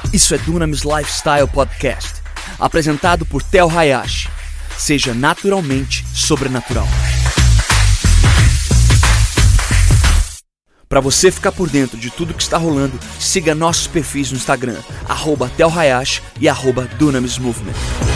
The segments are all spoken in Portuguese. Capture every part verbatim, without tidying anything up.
Isso é Dunamis Lifestyle Podcast, apresentado por Tel Hayashi. Seja naturalmente sobrenatural. Para você ficar por dentro de tudo que está rolando, siga nossos perfis no Instagram, arroba Tel Hayashi e arroba Dunamis Movement.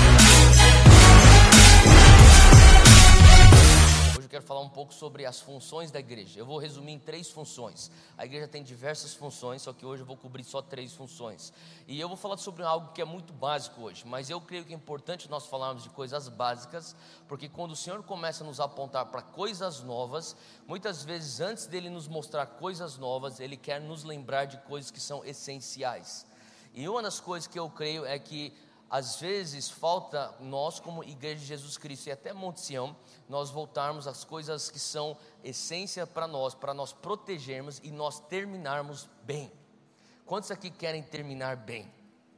Quero falar um pouco sobre as funções da igreja. Eu vou resumir em três funções. A igreja tem diversas funções, só que hoje eu vou cobrir só três funções. E eu vou falar sobre algo que é muito básico hoje, mas eu creio que é importante nós falarmos de coisas básicas, porque quando o Senhor começa a nos apontar para coisas novas, muitas vezes antes dele nos mostrar coisas novas, ele quer nos lembrar de coisas que são essenciais. E uma das coisas que eu creio é que às vezes falta nós como Igreja de Jesus Cristo e até Monte Sião, nós voltarmos às coisas que são essência para nós, para nós protegermos e nós terminarmos bem. Quantos aqui querem terminar bem?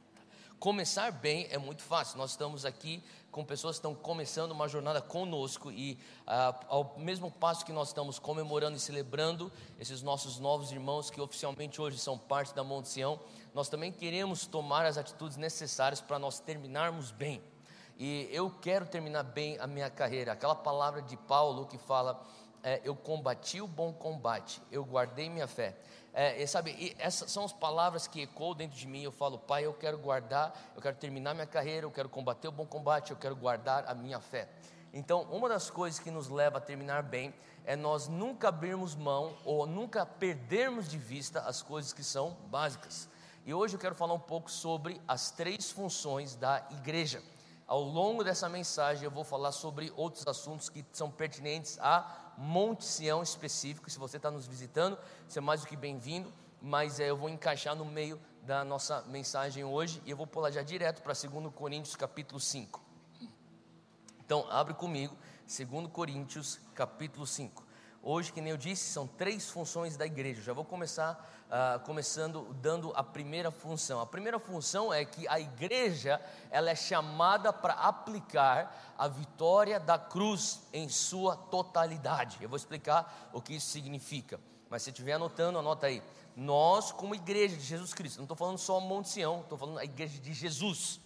Começar bem é muito fácil. Nós estamos aqui com pessoas que estão começando uma jornada conosco e ah, ao mesmo passo que nós estamos comemorando e celebrando esses nossos novos irmãos que oficialmente hoje são parte da Monte Sião, nós também queremos tomar as atitudes necessárias para nós terminarmos bem. E eu quero terminar bem a minha carreira. Aquela palavra de Paulo que fala, é, eu combati o bom combate, eu guardei minha fé. É, e sabe, e essas são as palavras que ecoam dentro de mim. Eu falo, Pai, eu quero guardar, eu quero terminar minha carreira, eu quero combater o bom combate, eu quero guardar a minha fé. Então, uma das coisas que nos leva a terminar bem é nós nunca abrirmos mão ou nunca perdermos de vista as coisas que são básicas. E hoje eu quero falar um pouco sobre as três funções da igreja. Ao longo dessa mensagem eu vou falar sobre outros assuntos que são pertinentes a Monte Sião específico. Se você está nos visitando, você é mais do que bem-vindo, mas é, eu vou encaixar no meio da nossa mensagem hoje e eu vou pular já direto para dois Coríntios capítulo cinco. Então abre comigo, dois Coríntios capítulo cinco. Hoje, que nem eu disse, são três funções da igreja. Já vou começar uh, começando dando a primeira função. A primeira função é que a igreja ela é chamada para aplicar a vitória da cruz em sua totalidade. Eu vou explicar o que isso significa. Mas se estiver anotando, anota aí. Nós, como igreja de Jesus Cristo, não estou falando só Monte Sião, estou falando a igreja de Jesus.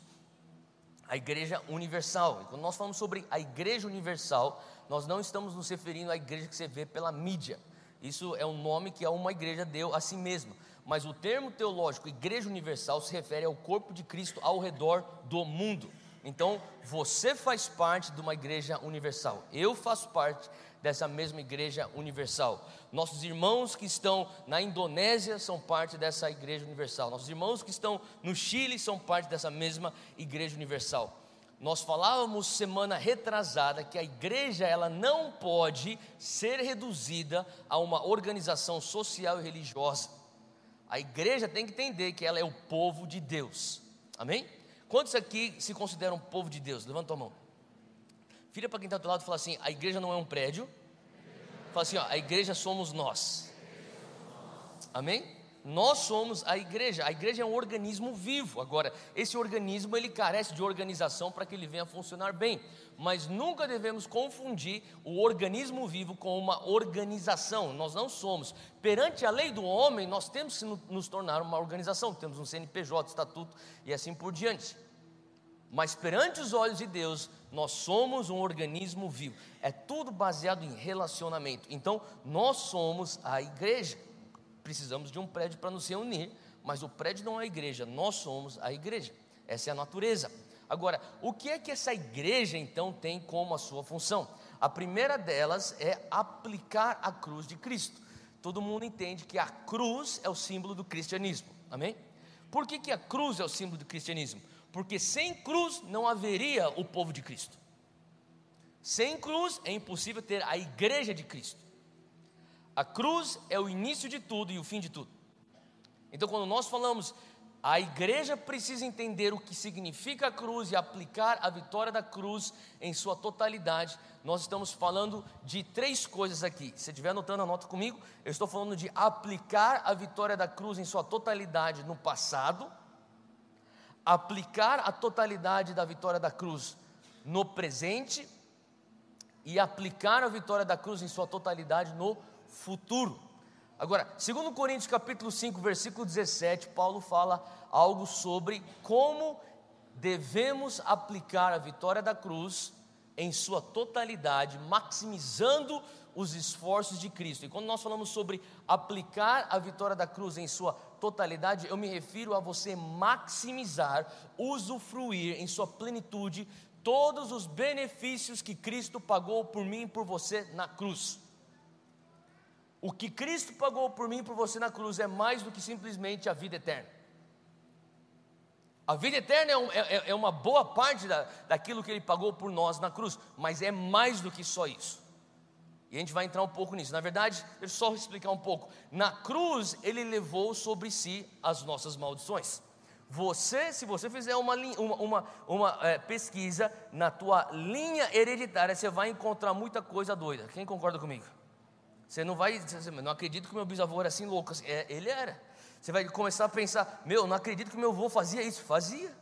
A igreja universal. E quando nós falamos sobre a igreja universal, nós não estamos nos referindo à igreja que você vê pela mídia. Isso é um nome que uma igreja deu a si mesma. Mas o termo teológico, igreja universal, se refere ao corpo de Cristo ao redor do mundo. Então, você faz parte de uma igreja universal. Eu faço parte dessa mesma igreja universal. Nossos irmãos que estão na Indonésia são parte dessa igreja universal. Nossos irmãos que estão no Chile são parte dessa mesma igreja universal. Nós falávamos semana retrasada que a igreja ela não pode ser reduzida a uma organização social e religiosa. A igreja tem que entender que ela é o povo de Deus. Amém? Quantos aqui se consideram povo de Deus? Levanta a mão. Vira para quem está do lado e fala assim, a igreja não é um prédio. Fala assim, ó, a igreja somos nós. Amém? Nós somos a igreja. A igreja é um organismo vivo. Agora, esse organismo ele carece de organização para que ele venha funcionar bem. Mas nunca devemos confundir o organismo vivo com uma organização. Nós não somos. Perante a lei do homem, nós temos que nos tornar uma organização. Temos um C N P J, estatuto e assim por diante. Mas perante os olhos de Deus, nós somos um organismo vivo. É tudo baseado em relacionamento. Então, nós somos a igreja. Precisamos de um prédio para nos reunir, mas o prédio não é a igreja, nós somos a igreja. Essa é a natureza. Agora, o que é que essa igreja então tem como a sua função? A primeira delas é aplicar a cruz de Cristo. Todo mundo entende que a cruz é o símbolo do cristianismo, amém? Por que que a cruz é o símbolo do cristianismo? Porque sem cruz não haveria o povo de Cristo. Sem cruz é impossível ter a igreja de Cristo. A cruz é o início de tudo e o fim de tudo. Então quando nós falamos, a igreja precisa entender o que significa a cruz e aplicar a vitória da cruz em sua totalidade. Nós estamos falando de três coisas aqui. Se você estiver anotando, anota comigo. Eu estou falando de aplicar a vitória da cruz em sua totalidade no passado, aplicar a totalidade da vitória da cruz no presente e aplicar a vitória da cruz em sua totalidade no futuro. Agora, segundo Coríntios capítulo cinco, versículo dezessete, Paulo fala algo sobre como devemos aplicar a vitória da cruz em sua totalidade, maximizando os esforços de Cristo. E quando nós falamos sobre aplicar a vitória da cruz em sua totalidade, eu me refiro a você maximizar, usufruir em sua plenitude todos os benefícios que Cristo pagou por mim e por você na cruz. O que Cristo pagou por mim e por você na cruz é mais do que simplesmente a vida eterna. A vida eterna é, um, é, é uma boa parte da, daquilo que Ele pagou por nós na cruz, mas é mais do que só isso. E a gente vai entrar um pouco nisso. Na verdade, deixa eu só explicar um pouco. Na cruz, Ele levou sobre si as nossas maldições. Você, se você fizer uma, uma, uma, uma é, pesquisa na tua linha hereditária, você vai encontrar muita coisa doida. Quem concorda comigo? Você não vai dizer, não acredito que meu bisavô era assim louco. É, ele era. Você vai começar a pensar, meu, não acredito que meu avô fazia isso. Fazia.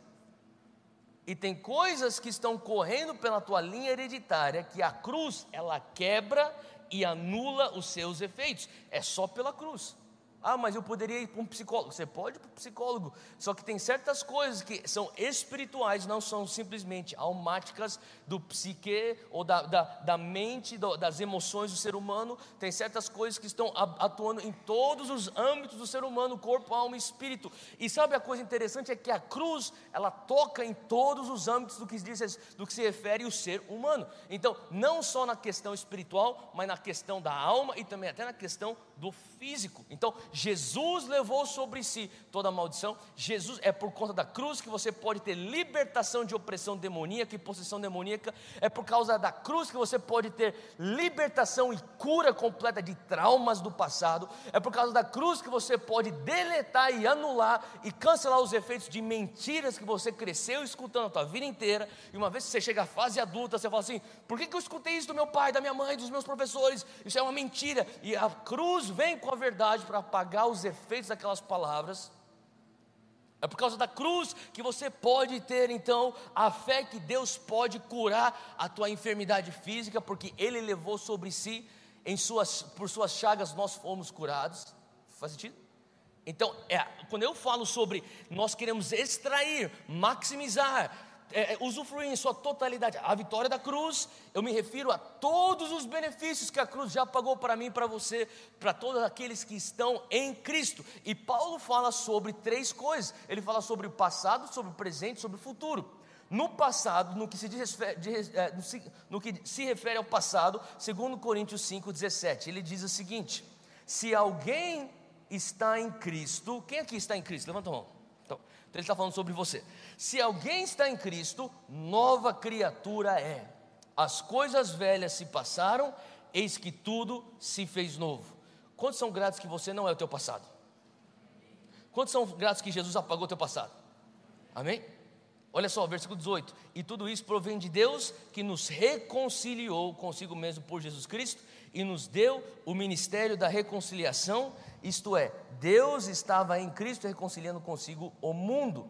E tem coisas que estão correndo pela tua linha hereditária que a cruz, ela quebra e anula os seus efeitos. É só pela cruz. Ah, mas eu poderia ir para um psicólogo. Você pode ir para um psicólogo, só que tem certas coisas que são espirituais, não são simplesmente almáticas do psique ou da, da, da mente, do, das emoções do ser humano. Tem certas coisas que estão atuando em todos os âmbitos do ser humano, corpo, alma e espírito. E sabe a coisa interessante é que a cruz, ela toca em todos os âmbitos do que, diz, do que se refere o ser humano. Então, não só na questão espiritual, mas na questão da alma e também até na questão do físico. Então, Jesus levou sobre si toda a maldição. Jesus, é por conta da cruz que você pode ter libertação de opressão demoníaca e possessão demoníaca. É por causa da cruz que você pode ter libertação e cura completa de traumas do passado. É por causa da cruz que você pode deletar e anular e cancelar os efeitos de mentiras que você cresceu escutando a tua vida inteira. E uma vez que você chega à fase adulta, você fala assim, por que que eu escutei isso do meu pai, da minha mãe, dos meus professores? Isso é uma mentira. E a cruz vem com a verdade para apagar os efeitos daquelas palavras. É por causa da cruz que você pode ter então a fé que Deus pode curar a tua enfermidade física, porque Ele levou sobre si, em suas, por suas chagas nós fomos curados. Faz sentido? Então, é, quando eu falo sobre nós queremos extrair, maximizar, É, usufruir em sua totalidade a vitória da cruz, eu me refiro a todos os benefícios que a cruz já pagou para mim e para você, para todos aqueles que estão em Cristo. E Paulo fala sobre três coisas. Ele fala sobre o passado, sobre o presente, sobre o futuro. No passado, no que se, diz, no que se refere ao passado, segundo Coríntios cinco, dezessete, ele diz o seguinte: se alguém está em Cristo, quem aqui está em Cristo? Levanta a mão. Então, então ele está falando sobre você. Se alguém está em Cristo, nova criatura é. As coisas velhas se passaram, eis que tudo se fez novo. Quantos são gratos que você não é o teu passado? Quantos são gratos que Jesus apagou o teu passado? Amém? Olha só, versículo dezoito. E tudo isso provém de Deus, que nos reconciliou consigo mesmo por Jesus Cristo e nos deu o ministério da reconciliação. Isto é, Deus estava em Cristo reconciliando consigo o mundo,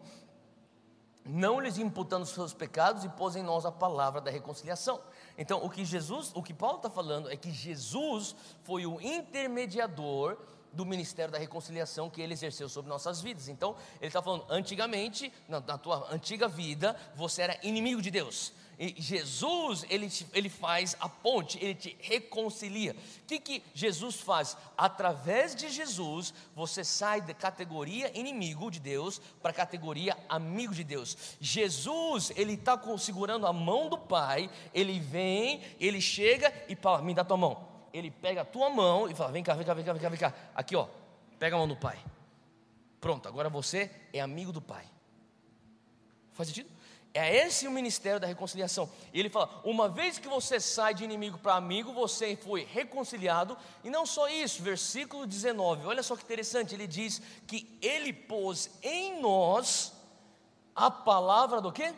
não lhes imputando os seus pecados, e pôs em nós a palavra da reconciliação. Então, o que Jesus, o que Paulo está falando é que Jesus foi o intermediador do ministério da reconciliação que Ele exerceu sobre nossas vidas. Então, Ele está falando, antigamente, na, na tua antiga vida, você era inimigo de Deus. E Jesus, ele, te, ele faz a ponte, Ele te reconcilia. O que, que Jesus faz? Através de Jesus, você sai da categoria inimigo de Deus para a categoria amigo de Deus. Jesus, Ele está segurando a mão do Pai, Ele vem, Ele chega e fala, me dá tua mão. Ele pega a tua mão e fala, vem cá, vem cá, vem cá, vem cá, vem cá. Aqui ó, pega a mão do Pai. Pronto, agora você é amigo do Pai. Faz sentido? É esse o ministério da reconciliação. E ele fala, uma vez que você sai de inimigo para amigo, você foi reconciliado. E não só isso, versículo dezenove, olha só que interessante, ele diz que Ele pôs em nós a palavra do quê?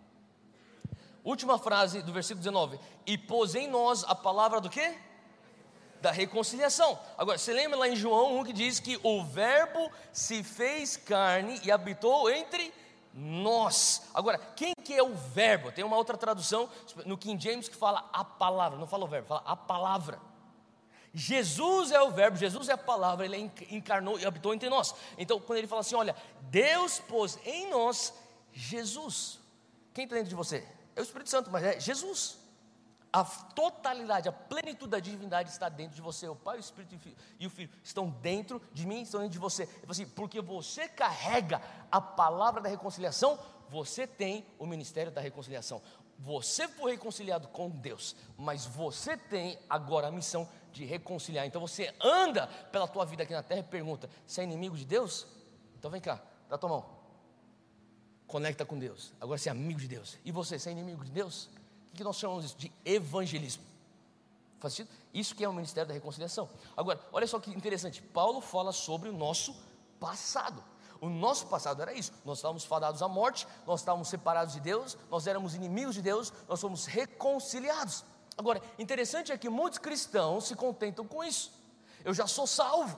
Última frase do versículo dezenove, e pôs em nós a palavra do quê? Da reconciliação. Agora, você lembra lá em João um que diz que o verbo se fez carne e habitou entre nós. Agora, quem que é o verbo? Tem uma outra tradução no King James que fala a palavra, não fala o verbo, fala a palavra. Jesus é o verbo, Jesus é a palavra, ele encarnou e habitou entre nós. Então quando ele fala assim, olha, Deus pôs em nós Jesus. Quem está dentro de você? É o Espírito Santo, mas é Jesus. A totalidade, a plenitude da divindade está dentro de você. O Pai, o Espírito e o Filho estão dentro de mim, estão dentro de você. Ele fala assim, porque você carrega a palavra da reconciliação, você tem o ministério da reconciliação. Você foi reconciliado com Deus, mas você tem agora a missão de reconciliar. Então você anda pela tua vida aqui na terra e pergunta, você é inimigo de Deus? Então vem cá, dá tua mão, conecta com Deus. Agora você é amigo de Deus. E você, você é inimigo de Deus? O que nós chamamos isso? De evangelismo. Faz sentido? Isso que é o ministério da reconciliação. Agora, olha só que interessante, Paulo fala sobre o nosso passado. O nosso passado era isso, nós estávamos fadados à morte, nós estávamos separados de Deus, nós éramos inimigos de Deus, nós fomos reconciliados. Agora, interessante é que muitos cristãos se contentam com isso. Eu já sou salvo.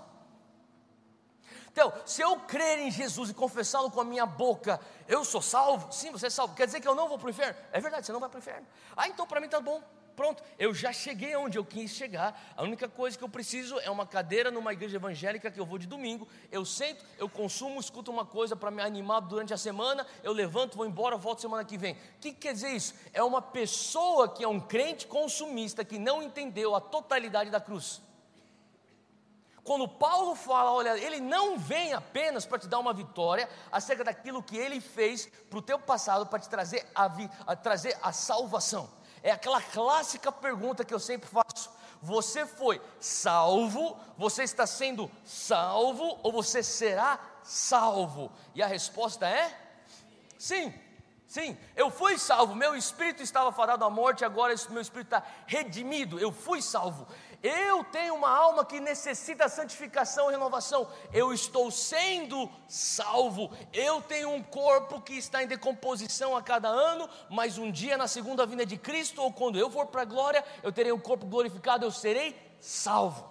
Então, se eu crer em Jesus e confessá-lo com a minha boca, eu sou salvo? Sim, você é salvo. Quer dizer que eu não vou para o inferno? É verdade, você não vai para o inferno. Ah, então para mim está bom. Pronto, eu já cheguei aonde eu quis chegar. A única coisa que eu preciso é uma cadeira numa igreja evangélica que eu vou de domingo. Eu sento, eu consumo, escuto uma coisa para me animar durante a semana. Eu levanto, vou embora, volto semana que vem. O que quer dizer isso? É uma pessoa que é um crente consumista que não entendeu a totalidade da cruz. Quando Paulo fala, olha, ele não vem apenas para te dar uma vitória acerca daquilo que ele fez para o teu passado, para te trazer a, vi, a, trazer a salvação. É aquela clássica pergunta que eu sempre faço: você foi salvo, você está sendo salvo ou você será salvo? E a resposta é sim. Sim, eu fui salvo, meu espírito estava fadado à morte, agora meu espírito está redimido, eu fui salvo. Eu tenho uma alma que necessita santificação e renovação, eu estou sendo salvo. Eu tenho um corpo que está em decomposição a cada ano, mas um dia na segunda vinda de Cristo, ou quando eu for para a glória, eu terei um corpo glorificado, eu serei salvo.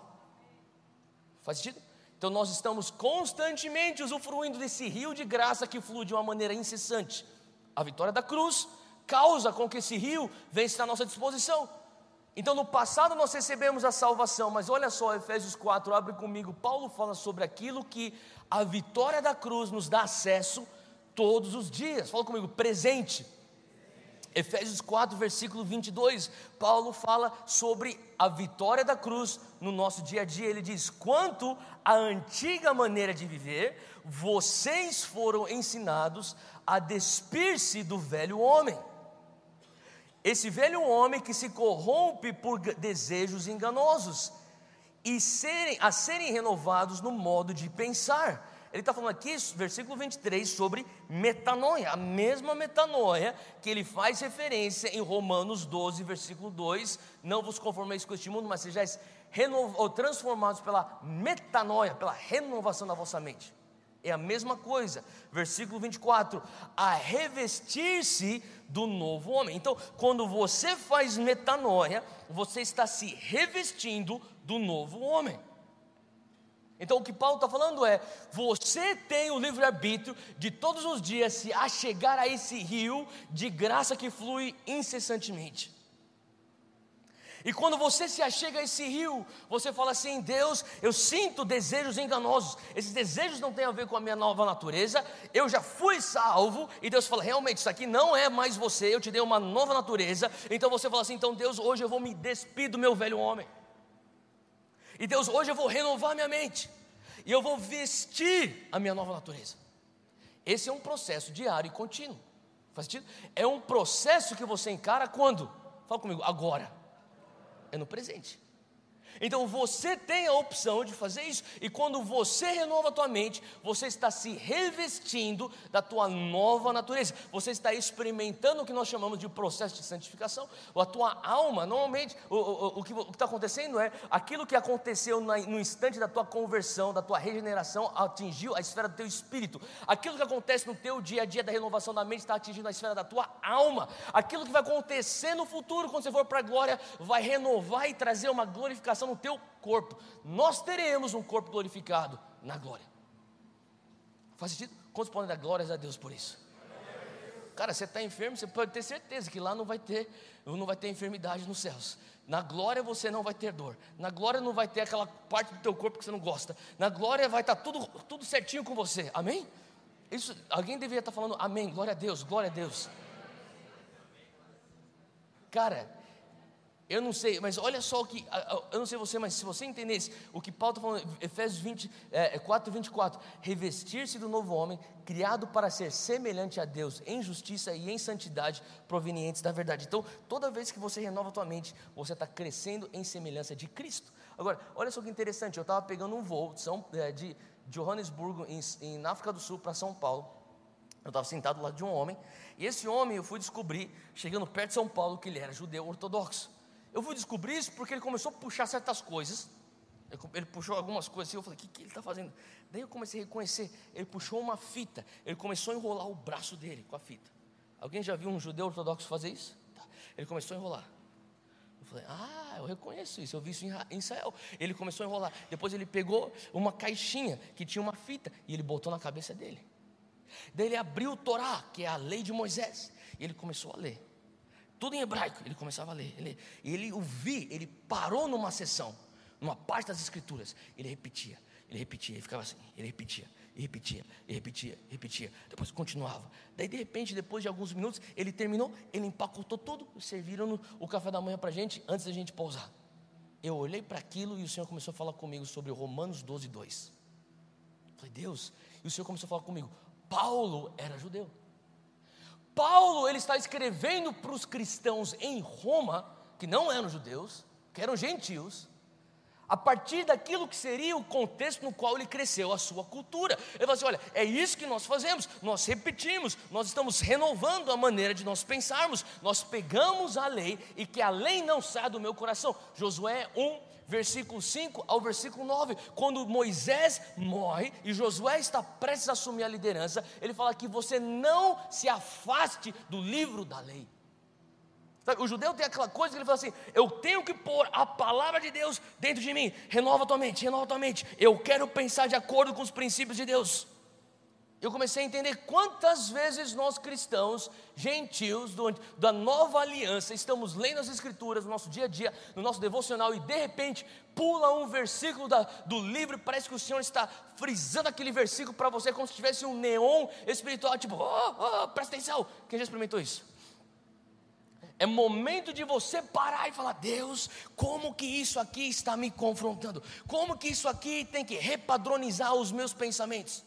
Faz sentido? Então nós estamos constantemente usufruindo desse rio de graça que flui de uma maneira incessante. A vitória da cruz causa com que esse rio venha estar à nossa disposição. Então no passado nós recebemos a salvação, mas olha só, Efésios quatro, abre comigo, Paulo fala sobre aquilo que a vitória da cruz nos dá acesso todos os dias. Fala comigo, presente. Efésios quatro, versículo vinte e dois, Paulo fala sobre a vitória da cruz no nosso dia a dia. Ele diz, quanto à antiga maneira de viver, vocês foram ensinados a despir-se do velho homem, esse velho homem que se corrompe por desejos enganosos, e serem, a serem renovados no modo de pensar. Ele está falando aqui, versículo vinte e três, sobre metanoia, a mesma metanoia que ele faz referência em Romanos doze, versículo dois, não vos conformeis com este mundo, mas sejais renov- ou transformados pela metanoia, pela renovação da vossa mente. É a mesma coisa, versículo vinte e quatro, a revestir-se do novo homem. Então, quando você faz metanoia, você está se revestindo do novo homem. Então o que Paulo está falando é, você tem o livre-arbítrio de todos os dias se achegar a esse rio de graça que flui incessantemente. E quando você se achega a esse rio, você fala assim, Deus, eu sinto desejos enganosos, esses desejos não têm a ver com a minha nova natureza, eu já fui salvo, e Deus fala, realmente isso aqui não é mais você, eu te dei uma nova natureza. Então você fala assim, então Deus, hoje eu vou me despir do meu velho homem, e Deus, hoje eu vou renovar minha mente, e eu vou vestir a minha nova natureza. Esse é um processo diário e contínuo. Faz sentido? É um processo que você encara quando? Fala comigo, agora. É no presente. Então você tem a opção de fazer isso. E quando você renova a tua mente, você está se revestindo da tua nova natureza. Você está experimentando o que nós chamamos de processo de santificação. A tua alma, normalmente, o, o, o que está acontecendo é aquilo que aconteceu na, no instante da tua conversão, da tua regeneração, atingiu a esfera do teu espírito. Aquilo que acontece no teu dia a dia da renovação da mente está atingindo a esfera da tua alma. Aquilo que vai acontecer no futuro, quando você for para a glória, vai renovar e trazer uma glorificação no teu corpo. Nós teremos um corpo glorificado na glória. Faz sentido? Quantos podem dar glórias a Deus por isso? Cara, você está enfermo, você pode ter certeza que lá não vai ter, não vai ter enfermidade nos céus. Na glória você não vai ter dor. Na glória não vai ter aquela parte do teu corpo que você não gosta. Na glória vai estar tudo, tudo certinho com você. Amém? Isso, alguém deveria estar falando amém, glória a Deus, glória a Deus. Cara, eu não sei, mas olha só o que, eu não sei você, mas se você entendesse o que Paulo está falando, Efésios vinte, é, quatro, vinte e quatro, revestir-se do novo homem, criado para ser semelhante a Deus, em justiça e em santidade, provenientes da verdade. Então, toda vez que você renova a tua mente, você está crescendo em semelhança de Cristo. Agora, olha só que interessante, eu estava pegando um voo de, São, de Johannesburgo, em, em, na África do Sul, para São Paulo. Eu estava sentado do lado de um homem, e esse homem eu fui descobrir, chegando perto de São Paulo, que ele era judeu ortodoxo. Eu fui descobrir isso porque ele começou a puxar certas coisas, ele puxou algumas coisas assim, eu falei, o que, que ele está fazendo? Daí eu comecei a reconhecer, ele puxou uma fita, ele começou a enrolar o braço dele com a fita. Alguém já viu um judeu ortodoxo fazer isso? Tá. Ele começou a enrolar. Eu falei, ah, eu reconheço isso, eu vi isso em Israel. Ele começou a enrolar, depois ele pegou uma caixinha que tinha uma fita, e ele botou na cabeça dele. Daí ele abriu o Torá, que é a lei de Moisés, e ele começou a ler. Tudo em hebraico, ele começava a ler. Ele, ele ouvia, ele parou numa sessão, numa parte das escrituras. Ele repetia, ele repetia, ele ficava assim, ele repetia, e repetia, e repetia, e repetia. Depois continuava. Daí de repente, depois de alguns minutos, ele terminou, ele empacotou tudo, serviram no, o café da manhã para a gente, antes da gente pousar. Eu olhei para aquilo e o Senhor começou a falar comigo sobre Romanos doze, dois. Falei, Deus, e o Senhor começou a falar comigo. Paulo era judeu. Paulo, ele está escrevendo para os cristãos em Roma, que não eram judeus, que eram gentios, a partir daquilo que seria o contexto no qual ele cresceu, a sua cultura. Ele fala assim, olha, é isso que nós fazemos, nós repetimos, nós estamos renovando a maneira de nós pensarmos, nós pegamos a lei, e que a lei não saia do meu coração. Josué um, versículo cinco ao versículo nove, quando Moisés morre e Josué está prestes a assumir a liderança, ele fala que você não se afaste do livro da lei. Sabe, o judeu tem aquela coisa que ele fala assim, eu tenho que pôr a palavra de Deus dentro de mim. Renova tua mente, renova tua mente, eu quero pensar de acordo com os princípios de Deus. Eu comecei a entender quantas vezes nós cristãos, gentios, do, da nova aliança, estamos lendo as escrituras no nosso dia a dia, no nosso devocional, e de repente pula um versículo da, do livro, parece que o Senhor está frisando aquele versículo para você, como se tivesse um neon espiritual, tipo, oh, oh, presta atenção. Quem já experimentou isso? É momento de você parar e falar, Deus, como que isso aqui está me confrontando? Como que isso aqui tem que repadronizar os meus pensamentos?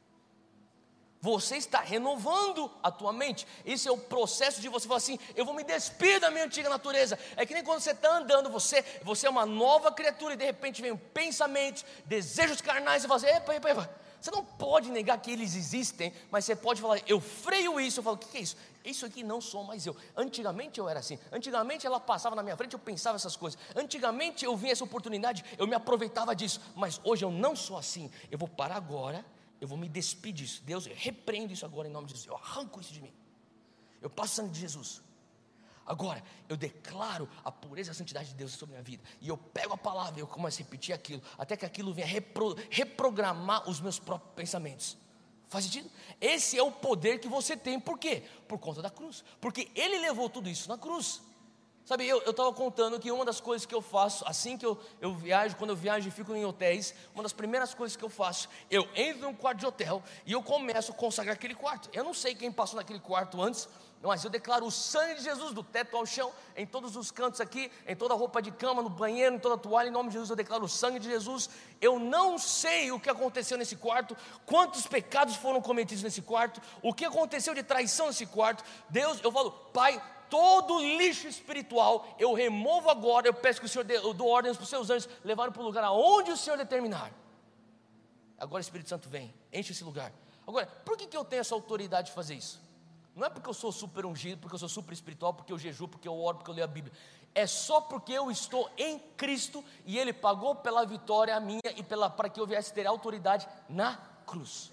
Você está renovando a tua mente. Esse é o processo de você falar assim, eu vou me despir da minha antiga natureza. É que nem quando você está andando, você, você é uma nova criatura, e de repente vem pensamentos, desejos carnais, e você fala assim, epa, epa, epa. Você não pode negar que eles existem, mas você pode falar, eu freio isso. Eu falo, o que é isso? Isso aqui não sou mais eu. Antigamente eu era assim, antigamente ela passava na minha frente, eu pensava essas coisas, antigamente eu vinha essa oportunidade, eu me aproveitava disso, mas hoje eu não sou assim. Eu vou parar agora, eu vou me despedir disso. Deus, eu repreendo isso agora em nome de Jesus, eu arranco isso de mim, eu passo o sangue de Jesus. Agora, eu declaro a pureza e a santidade de Deus sobre a minha vida, e eu pego a palavra e eu começo a repetir aquilo, até que aquilo venha repro, reprogramar os meus próprios pensamentos. Faz sentido? Esse é o poder que você tem. Por quê? Por conta da cruz, porque Ele levou tudo isso na cruz. Sabe, eu estava contando que uma das coisas que eu faço, assim que eu, eu viajo, quando eu viajo e fico em hotéis, uma das primeiras coisas que eu faço, eu entro num quarto de hotel e eu começo a consagrar aquele quarto. Eu não sei quem passou naquele quarto antes, mas eu declaro o sangue de Jesus do teto ao chão, em todos os cantos aqui, em toda a roupa de cama, no banheiro, em toda a toalha, em nome de Jesus eu declaro o sangue de Jesus. Eu não sei o que aconteceu nesse quarto, quantos pecados foram cometidos nesse quarto, o que aconteceu de traição nesse quarto. Deus, eu falo, Pai, todo lixo espiritual eu removo agora. Eu peço que o Senhor dê, eu dou ordens para os seus anjos levarem para o lugar aonde o Senhor determinar. Agora o Espírito Santo vem, enche esse lugar. Agora, por que, que eu tenho essa autoridade de fazer isso? Não é porque eu sou super ungido, porque eu sou super espiritual, porque eu jejuo, porque eu oro, porque eu leio a Bíblia. É só porque eu estou em Cristo e Ele pagou pela vitória a minha e pela, para que eu viesse ter autoridade na cruz.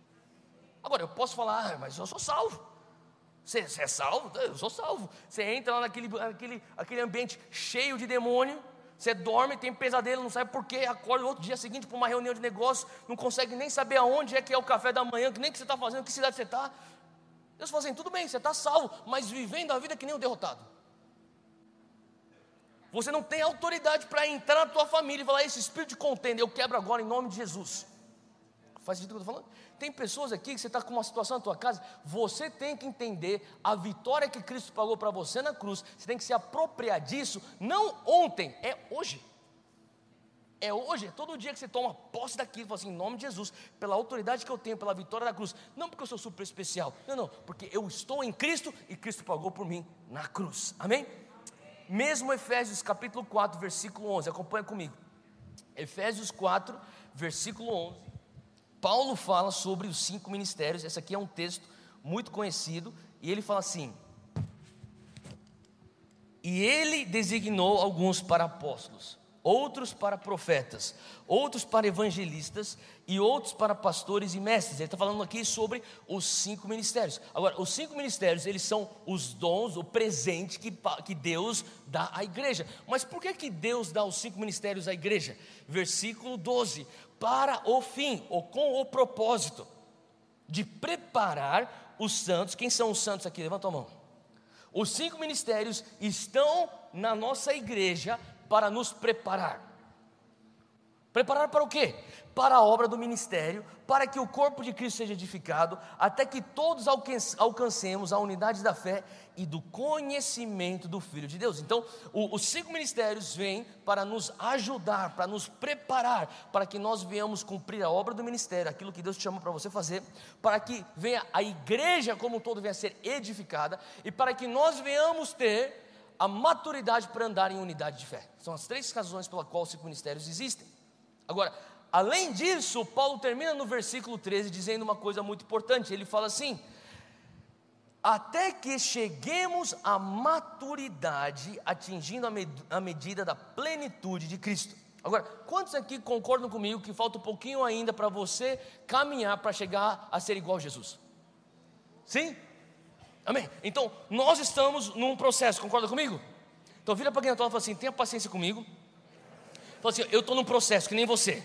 Agora, eu posso falar, ah, mas eu sou salvo. Você, você é salvo? Eu sou salvo. Você entra lá naquele, naquele, aquele ambiente cheio de demônio, você dorme, tem pesadelo, não sabe por quê, acorda no outro dia seguinte para uma reunião de negócio, não consegue nem saber aonde é que é o café da manhã, nem o que você está fazendo, que cidade você está. Deus fala assim, tudo bem, você está salvo, mas vivendo a vida que nem um derrotado. Você não tem autoridade para entrar na tua família e falar: esse espírito de contenda eu quebro agora em nome de Jesus. Faz sentido o que eu estou falando? Tem pessoas aqui que você está com uma situação na tua casa, você tem que entender a vitória que Cristo pagou para você na cruz, você tem que se apropriar disso, não ontem, é hoje. É hoje, é todo dia que você toma posse daquilo, fala assim, em nome de Jesus, pela autoridade que eu tenho, pela vitória da cruz, não porque eu sou super especial, não, não, porque eu estou em Cristo e Cristo pagou por mim na cruz, amém? Amém. Mesmo Efésios capítulo quatro, versículo onze, acompanha comigo, Efésios quatro, versículo onze, Paulo fala sobre os cinco ministérios. Esse aqui é um texto muito conhecido, e ele fala assim: e ele designou alguns para apóstolos, outros para profetas, outros para evangelistas e outros para pastores e mestres. Ele está falando aqui sobre os cinco ministérios. Agora, os cinco ministérios, eles são os dons, o presente que, que Deus dá à igreja. Mas por que que Deus dá os cinco ministérios à igreja? Versículo doze, para o fim, ou com o propósito de preparar os santos. Quem são os santos aqui? Levanta a mão. Os cinco ministérios estão na nossa igreja para nos preparar. Preparar para o quê? Para a obra do ministério, para que o corpo de Cristo seja edificado, até que todos alcancemos a unidade da fé e do conhecimento do Filho de Deus. Então, o, os cinco ministérios vêm para nos ajudar, para nos preparar, para que nós venhamos cumprir a obra do ministério, aquilo que Deus te chamou para você fazer, para que venha a igreja como um todo venha a ser edificada, e para que nós venhamos ter a maturidade para andar em unidade de fé. São as três razões pela qual os cinco ministérios existem. Agora, além disso, Paulo termina no versículo treze dizendo uma coisa muito importante. Ele fala assim: até que cheguemos à maturidade, atingindo a, med- a medida da plenitude de Cristo. Agora, quantos aqui concordam comigo que falta um pouquinho ainda para você caminhar para chegar a ser igual a Jesus? Sim? Amém? Então, nós estamos num processo, concorda comigo? Então vira para quem está e fala assim: tenha paciência comigo. Fala assim: eu estou num processo que nem você.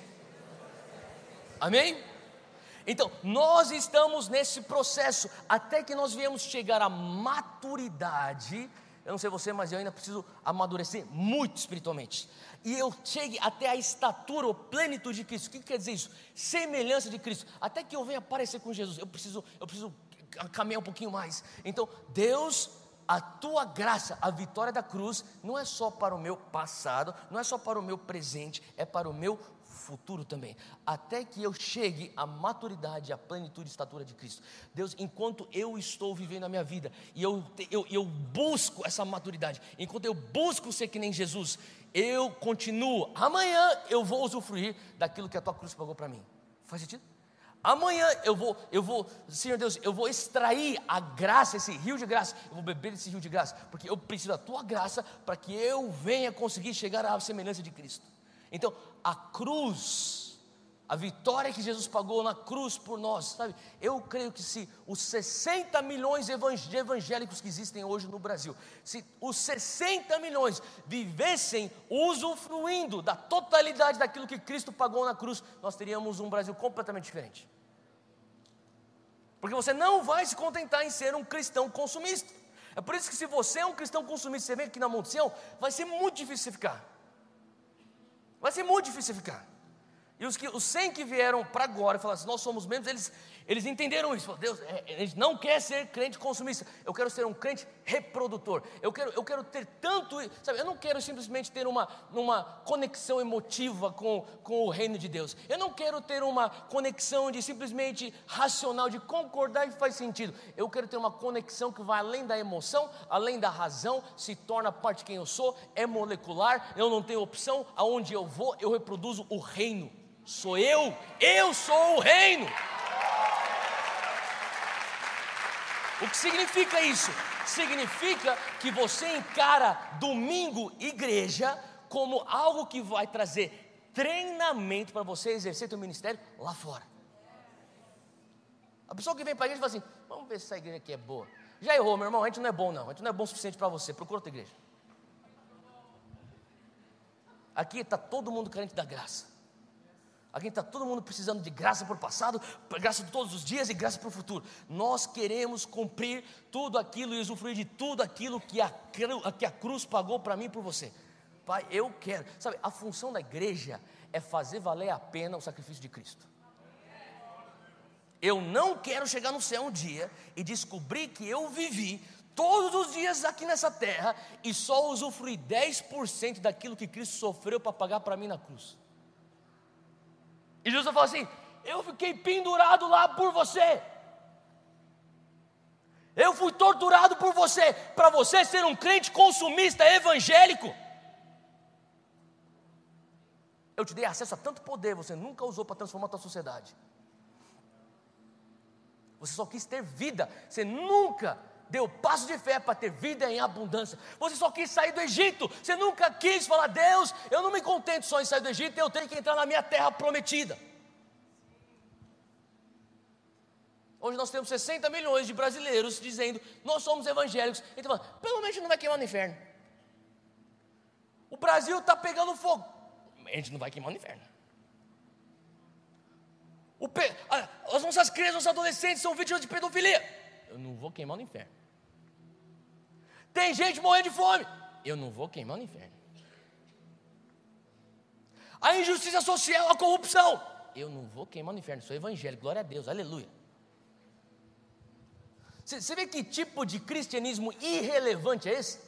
Amém? Então, nós estamos nesse processo, até que nós viemos chegar à maturidade. Eu não sei você, mas eu ainda preciso amadurecer muito espiritualmente. E eu chegue até a estatura ou plenitude de Cristo. O que quer dizer isso? Semelhança de Cristo. Até que eu venha aparecer com Jesus, eu preciso, eu preciso caminhar um pouquinho mais. Então, Deus, a tua graça, a vitória da cruz, não é só para o meu passado, não é só para o meu presente, é para o meu futuro também, até que eu chegue à maturidade, à plenitude e estatura de Cristo. Deus, enquanto eu estou vivendo a minha vida, e eu, eu, eu busco essa maturidade, enquanto eu busco ser que nem Jesus, eu continuo, amanhã eu vou usufruir daquilo que a tua cruz pagou para mim. Faz sentido? Amanhã eu vou, eu vou, Senhor Deus, eu vou extrair a graça, esse rio de graça, eu vou beber desse rio de graça, porque eu preciso da tua graça, para que eu venha conseguir chegar à semelhança de Cristo. Então, a cruz, a vitória que Jesus pagou na cruz por nós, sabe? Eu creio que se os sessenta milhões de evangélicos que existem hoje no Brasil, se os sessenta milhões vivessem usufruindo da totalidade daquilo que Cristo pagou na cruz, nós teríamos um Brasil completamente diferente. Porque você não vai se contentar em ser um cristão consumista. É por isso que se você é um cristão consumista, você vem aqui na Monte Sião, vai ser muito difícil você ficar. Vai ser muito difícil ficar. E os, que, os cem que vieram para agora e falaram assim: nós somos membros, eles, eles entenderam isso. Falaram: Deus, é, a gente não quer ser crente consumista, eu quero ser um crente reprodutor. Eu quero, eu quero ter tanto, sabe, eu não quero simplesmente ter uma, uma conexão emotiva com, com o reino de Deus. Eu não quero ter uma conexão de simplesmente racional, de concordar que faz sentido. Eu quero ter uma conexão que vai além da emoção, além da razão, se torna parte de quem eu sou, é molecular, eu não tenho opção, aonde eu vou, eu reproduzo o reino. Sou eu, eu sou o reino. O que significa isso? Significa que você encara domingo, igreja, como algo que vai trazer treinamento para você exercer seu ministério lá fora. A pessoa que vem para a igreja fala assim: vamos ver se essa igreja aqui é boa. Já errou, meu irmão, a gente não é bom não, a gente não é bom o suficiente para você, procura outra igreja. Aqui está todo mundo carente da graça. Aqui está todo mundo precisando de graça para o passado, graça de todos os dias e graça para o futuro. Nós queremos cumprir tudo aquilo e usufruir de tudo aquilo que a, que a cruz pagou para mim e por você. Pai, eu quero. Sabe, a função da igreja é fazer valer a pena o sacrifício de Cristo. Eu não quero chegar no céu um dia e descobrir que eu vivi todos os dias aqui nessa terra e só usufruí dez por cento daquilo que Cristo sofreu para pagar para mim na cruz. E Jesus fala assim: eu fiquei pendurado lá por você, eu fui torturado por você, para você ser um crente consumista evangélico. Eu te dei acesso a tanto poder, você nunca usou para transformar a tua sociedade. Você só quis ter vida, você nunca deu passo de fé para ter vida em abundância. Você só quis sair do Egito, você nunca quis falar: Deus, eu não me contento só em sair do Egito, eu tenho que entrar na minha terra prometida. Hoje nós temos sessenta milhões de brasileiros dizendo: nós somos evangélicos. Então, pelo menos a gente não vai queimar no inferno. O Brasil está pegando fogo, a gente não vai queimar no inferno. O pe... As nossas crianças, os adolescentes são vítimas de pedofilia, eu não vou queimar no inferno. Tem gente morrendo de fome, eu não vou queimar no inferno. A injustiça social, a corrupção, eu não vou queimar no inferno. Sou evangélico, glória a Deus, aleluia. Você vê que tipo de cristianismo irrelevante é esse?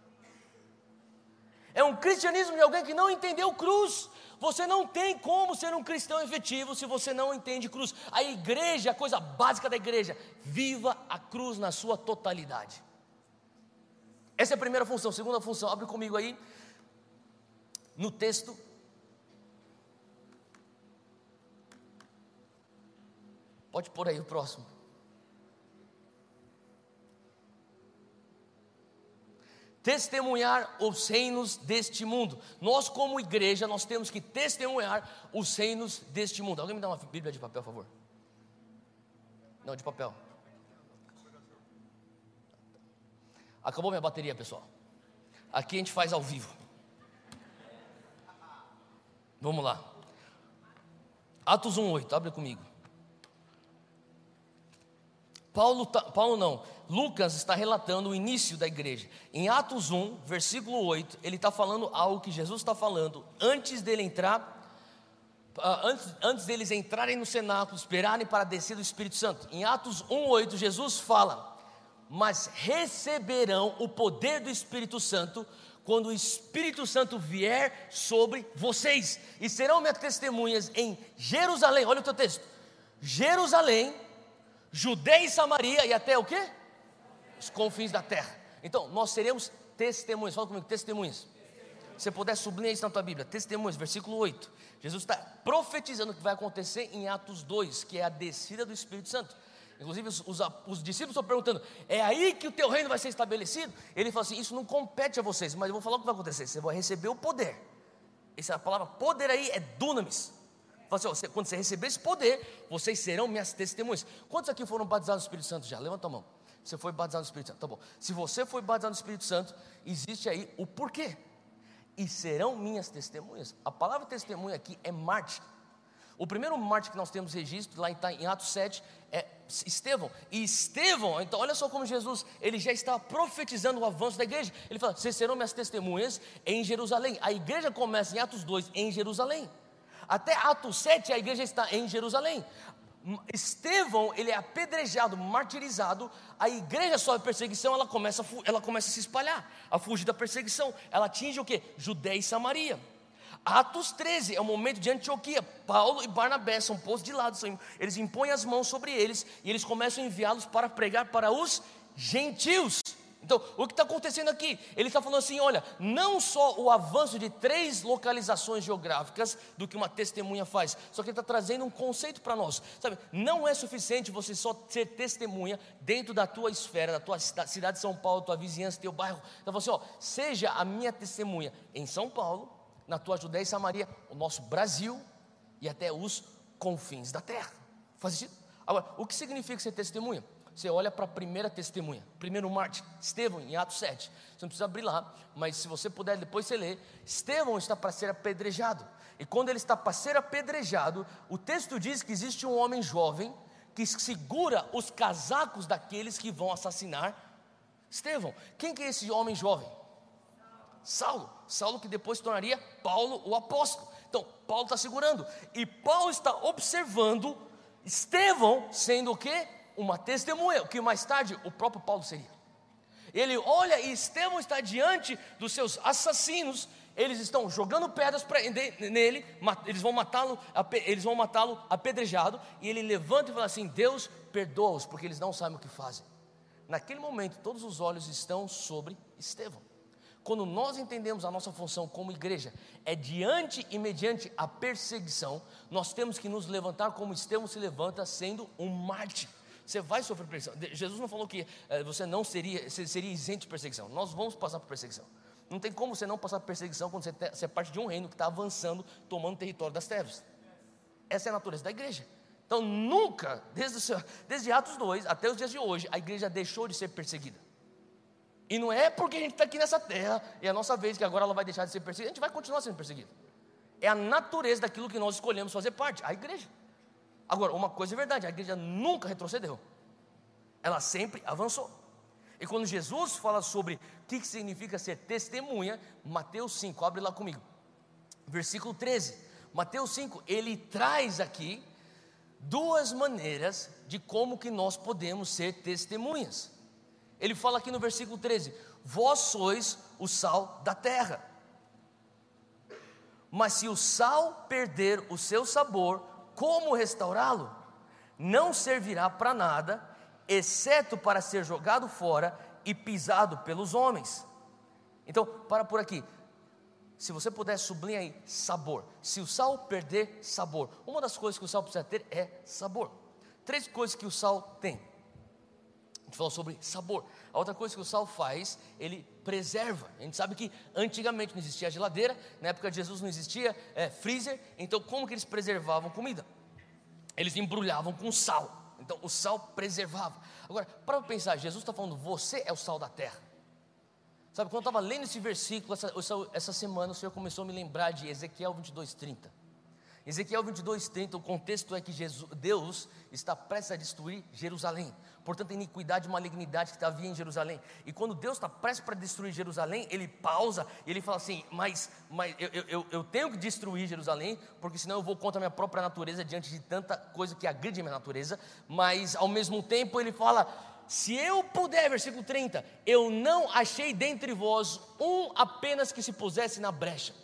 É um cristianismo de alguém que não entendeu cruz. Você não tem como ser um cristão efetivo se você não entende cruz. A igreja, a coisa básica da igreja: viva a cruz na sua totalidade. Essa é a primeira função. Segunda função, abre comigo aí no texto. Pode pôr aí o próximo. Testemunhar os reinos deste mundo. Nós, como igreja, nós temos que testemunhar os reinos deste mundo. Alguém me dá uma Bíblia de papel, por favor? Não, de papel. Acabou minha bateria, pessoal. Aqui a gente faz ao vivo. Vamos lá. Atos um, oito, abre comigo. Paulo, tá, Paulo não, Lucas está relatando o início da igreja. Em Atos um, versículo oito, ele está falando algo que Jesus está falando antes dele entrar, uh, antes, antes deles entrarem no cenáculo, esperarem para a descida do Espírito Santo. Em Atos um, oito, Jesus fala: mas receberão o poder do Espírito Santo quando o Espírito Santo vier sobre vocês, e serão minhas testemunhas em Jerusalém. Olha o teu texto: Jerusalém, Judeia e Samaria e até o quê? Os confins da terra. Então, nós seremos testemunhas. Fala comigo, testemunhas. Se você puder sublinhar isso na tua Bíblia, testemunhas, versículo oito. Jesus está profetizando o que vai acontecer em Atos dois, que é a descida do Espírito Santo. Inclusive os, os, os discípulos estão perguntando: é aí que o teu reino vai ser estabelecido? Ele fala assim: isso não compete a vocês, mas eu vou falar o que vai acontecer. Você vai receber o poder. Essa palavra poder aí é dunamis. Fala assim: ó, você, quando você receber esse poder, vocês serão minhas testemunhas. Quantos aqui foram batizados no Espírito Santo já? Levanta a mão. Você foi batizado no Espírito Santo, tá bom. Se você foi batizado no Espírito Santo, existe aí o porquê. E serão minhas testemunhas. A palavra testemunha aqui é mártir. O primeiro mártir que nós temos registro, lá em Atos sete, é Estevão. E Estevão, então olha só como Jesus, ele já está profetizando o avanço da igreja. Ele fala: vocês serão minhas testemunhas em Jerusalém. A igreja começa em Atos dois, em Jerusalém. Até Atos sete a igreja está em Jerusalém. Estevão, ele é apedrejado, martirizado. A igreja sofre perseguição, ela começa, a, ela começa a se espalhar, a fugir da perseguição. Ela atinge o quê? Judeia e Samaria. Atos treze é o momento de Antioquia. Paulo e Barnabé são postos de lado, eles impõem as mãos sobre eles e eles começam a enviá-los para pregar para os gentios. Então, o que está acontecendo aqui? Ele está falando assim: olha, não só o avanço de três localizações geográficas do que uma testemunha faz, só que ele está trazendo um conceito para nós, sabe? Não é suficiente você só ser testemunha dentro da tua esfera, da tua cidade de São Paulo, tua vizinhança, teu bairro. Então, assim, ó, seja a minha testemunha em São Paulo, na tua Judeia e Samaria, o nosso Brasil e até os confins da terra. Faz sentido? Agora, o que significa ser testemunha? Você olha para a primeira testemunha, primeiro mártir, Estevão, em Atos sete. Você não precisa abrir lá, mas se você puder, depois você lê. Estevão está para ser apedrejado. E quando ele está para ser apedrejado, o texto diz que existe um homem jovem que segura os casacos daqueles que vão assassinar Estevão. Quem que é esse homem jovem? Saulo, Saulo que depois se tornaria Paulo o apóstolo. Então, Paulo está segurando, e Paulo está observando Estevão sendo o quê? Uma testemunha, o que mais tarde o próprio Paulo seria. Ele olha e Estevão está diante dos seus assassinos, eles estão jogando pedras pra, nele, eles vão matá-lo, eles vão matá-lo apedrejado, e ele levanta e fala assim: Deus, perdoa-os, porque eles não sabem o que fazem. Naquele momento, todos os olhos estão sobre Estevão. Quando nós entendemos a nossa função como igreja, é diante e mediante a perseguição, nós temos que nos levantar como Estevão se levanta, sendo um mártir. Você vai sofrer perseguição. Jesus não falou que eh, você não seria, você seria isento de perseguição. Nós vamos passar por perseguição. Não tem como você não passar por perseguição quando você, te, você é parte de um reino que está avançando, tomando território das trevas. Essa é a natureza da igreja. Então nunca, desde, o seu, desde Atos dois até os dias de hoje, a igreja deixou de ser perseguida. E não é porque a gente está aqui nessa terra, e é a nossa vez que agora ela vai deixar de ser perseguida. A gente vai continuar sendo perseguido. É a natureza daquilo que nós escolhemos fazer parte, a igreja. Agora, uma coisa é verdade, a igreja nunca retrocedeu. Ela sempre avançou. E quando Jesus fala sobre o que significa ser testemunha, Mateus cinco, abre lá comigo, versículo treze. Mateus cinco, ele traz aqui duas maneiras de como que nós podemos ser testemunhas. Ele fala aqui no versículo treze: vós sois o sal da terra. Mas se o sal perder o seu sabor, como restaurá-lo? Não servirá para nada, exceto para ser jogado fora e pisado pelos homens. Então, para por aqui. Se você puder sublinhar aí, sabor. Se o sal perder sabor, uma das coisas que o sal precisa ter é sabor. Três coisas que o sal tem. A gente falou sobre sabor. A outra coisa que o sal faz, ele preserva. A gente sabe que antigamente não existia geladeira, na época de Jesus não existia é, freezer. Então como que eles preservavam comida? Eles embrulhavam com sal. Então o sal preservava. Agora, para pensar, Jesus está falando, você é o sal da terra. Sabe, quando eu estava lendo esse versículo, essa, essa semana o Senhor começou a me lembrar de Ezequiel vinte e dois, trinta. Ezequiel vinte e dois, trinta, o contexto é que Jesus, Deus está prestes a destruir Jerusalém. Portanto, a iniquidade e malignidade que havia em Jerusalém. E quando Deus está prestes para destruir Jerusalém, Ele pausa e Ele fala assim: mas, mas eu, eu, eu tenho que destruir Jerusalém, porque senão eu vou contra a minha própria natureza, diante de tanta coisa que agride a minha natureza. Mas ao mesmo tempo Ele fala: se eu puder, versículo trinta, eu não achei dentre vós um apenas que se pusesse na brecha.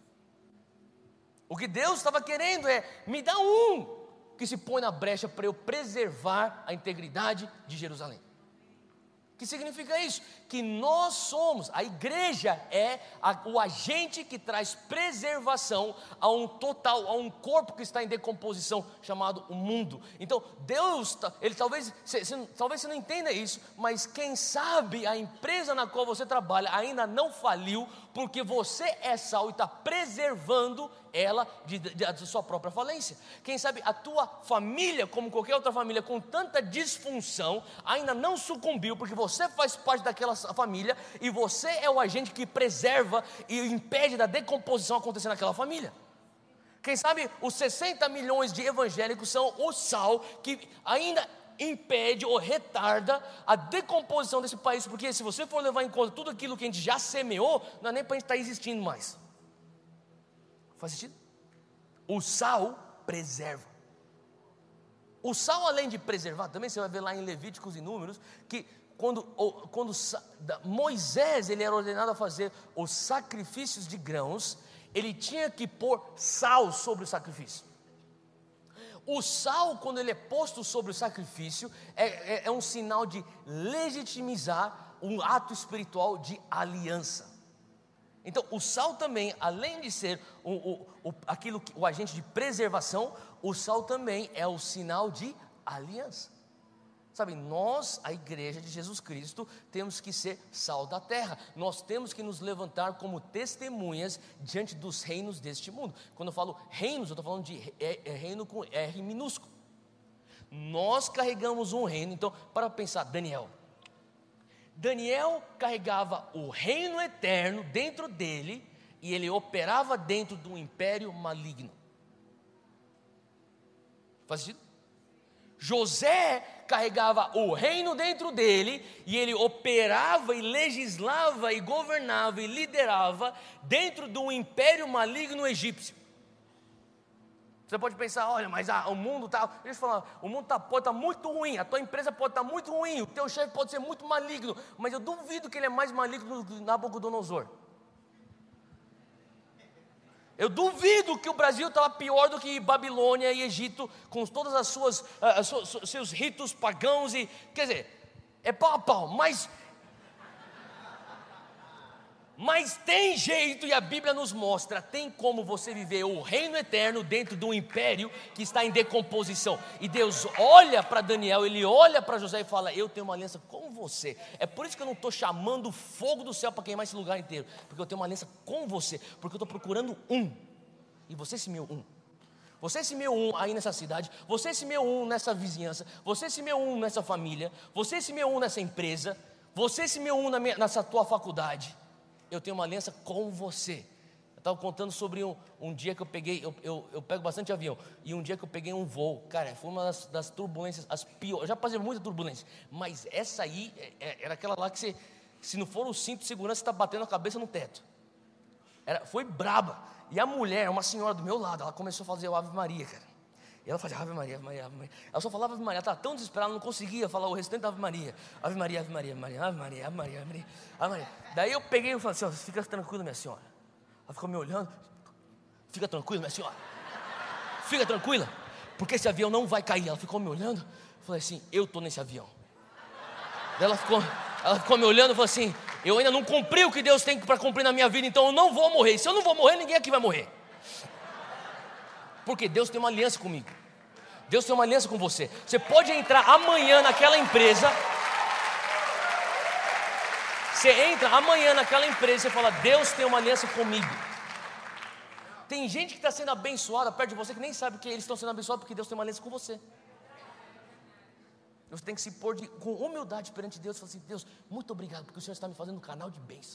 O que Deus estava querendo é, me dá um que se põe na brecha para eu preservar a integridade de Jerusalém. O que significa isso? Que nós somos, a igreja é a, o agente que traz preservação a um total, a um corpo que está em decomposição, chamado o mundo. Então Deus, ele talvez, cê, cê, talvez você não entenda isso, mas quem sabe a empresa na qual você trabalha ainda não faliu, porque você é sal e está preservando ela de, de, de sua própria falência. Quem sabe a tua família, como qualquer outra família com tanta disfunção, ainda não sucumbiu, porque você faz parte daquela família, e você é o agente que preserva e impede da decomposição acontecer naquela família. Quem sabe os sessenta milhões de evangélicos são o sal que ainda impede ou retarda a decomposição desse país, porque se você for levar em conta tudo aquilo que a gente já semeou, não é nem para a gente estar existindo mais. Faz sentido? O sal preserva. O sal, além de preservar, também você vai ver lá em Levíticos e Números, que quando, quando Moisés ele era ordenado a fazer os sacrifícios de grãos, ele tinha que pôr sal sobre o sacrifício. O sal, quando ele é posto sobre o sacrifício, é, é, é um sinal de legitimizar um ato espiritual de aliança. Então o sal também, além de ser o, o, o, aquilo que, o agente de preservação, o sal também é o sinal de aliança. Sabe, nós, a igreja de Jesus Cristo, temos que ser sal da terra. Nós temos que nos levantar como testemunhas diante dos reinos deste mundo. Quando eu falo reinos, eu estou falando de é, é reino com R minúsculo. Nós carregamos um reino. Então, para pensar, Daniel. Daniel carregava o reino eterno dentro dele, e ele operava dentro do império maligno. Faz sentido? José carregava o reino dentro dele, e ele operava e legislava e governava e liderava dentro de um império maligno egípcio. Você pode pensar, olha, mas ah, o mundo está, deixa eu falar, o mundo tá, pode estar tá muito ruim, a tua empresa pode estar tá muito ruim, o teu chefe pode ser muito maligno, mas eu duvido que ele é mais maligno do que Nabucodonosor. Eu duvido que o Brasil estava pior do que Babilônia e Egito, com todas as suas, uh, seus ritos pagãos, e, quer dizer, é pau a pau, mas, mas tem jeito, e a Bíblia nos mostra, tem como você viver o reino eterno dentro de um império que está em decomposição. E Deus olha para Daniel, Ele olha para José e fala, eu tenho uma aliança com você. É por isso que eu não estou chamando o fogo do céu para queimar esse lugar inteiro, porque eu tenho uma aliança com você, porque eu estou procurando um, e você se meu um. Você se meu um aí nessa cidade, você se meu um nessa vizinhança, você se meu um nessa família, você se meu um nessa empresa, você se meu um na minha, nessa tua faculdade. Eu tenho uma aliança com você. Eu estava contando sobre um, um dia que eu peguei, eu, eu, eu pego bastante avião, e um dia que eu peguei um voo, cara, foi uma das, das turbulências, as piores, eu já passei muita turbulência, mas essa aí, é, era aquela lá que você, se não for o cinto de segurança, você está batendo a cabeça no teto. Era, foi braba, e a mulher, uma senhora do meu lado, ela começou a fazer o Ave Maria, cara. E ela fazia Ave Maria, Ave Maria, Ave Maria. Ela só falava Ave Maria, ela estava tão desesperada, não conseguia falar o restante da Ave Maria. Ave Maria, Ave Maria, Ave Maria, Ave Maria, Ave Maria, Ave Maria, Ave Maria. Daí eu peguei e falei assim, ó, fica tranquila, minha senhora. Ela ficou me olhando, fica tranquila, minha senhora. Fica tranquila, porque esse avião não vai cair. Ela ficou me olhando, eu falei assim, eu estou nesse avião. Daí ela ficou, ela ficou me olhando e falou assim, eu ainda não cumpri o que Deus tem para cumprir na minha vida, então eu não vou morrer. Se eu não vou morrer, ninguém aqui vai morrer. Porque Deus tem uma aliança comigo. Deus tem uma aliança com você. Você pode entrar amanhã naquela empresa. Você entra amanhã naquela empresa e você fala, Deus tem uma aliança comigo. Tem gente que está sendo abençoada perto de você que nem sabe que eles estão sendo abençoados porque Deus tem uma aliança com você. Você tem que se pôr de, com humildade perante Deus e falar assim, Deus, muito obrigado porque o Senhor está me fazendo um canal de bênção.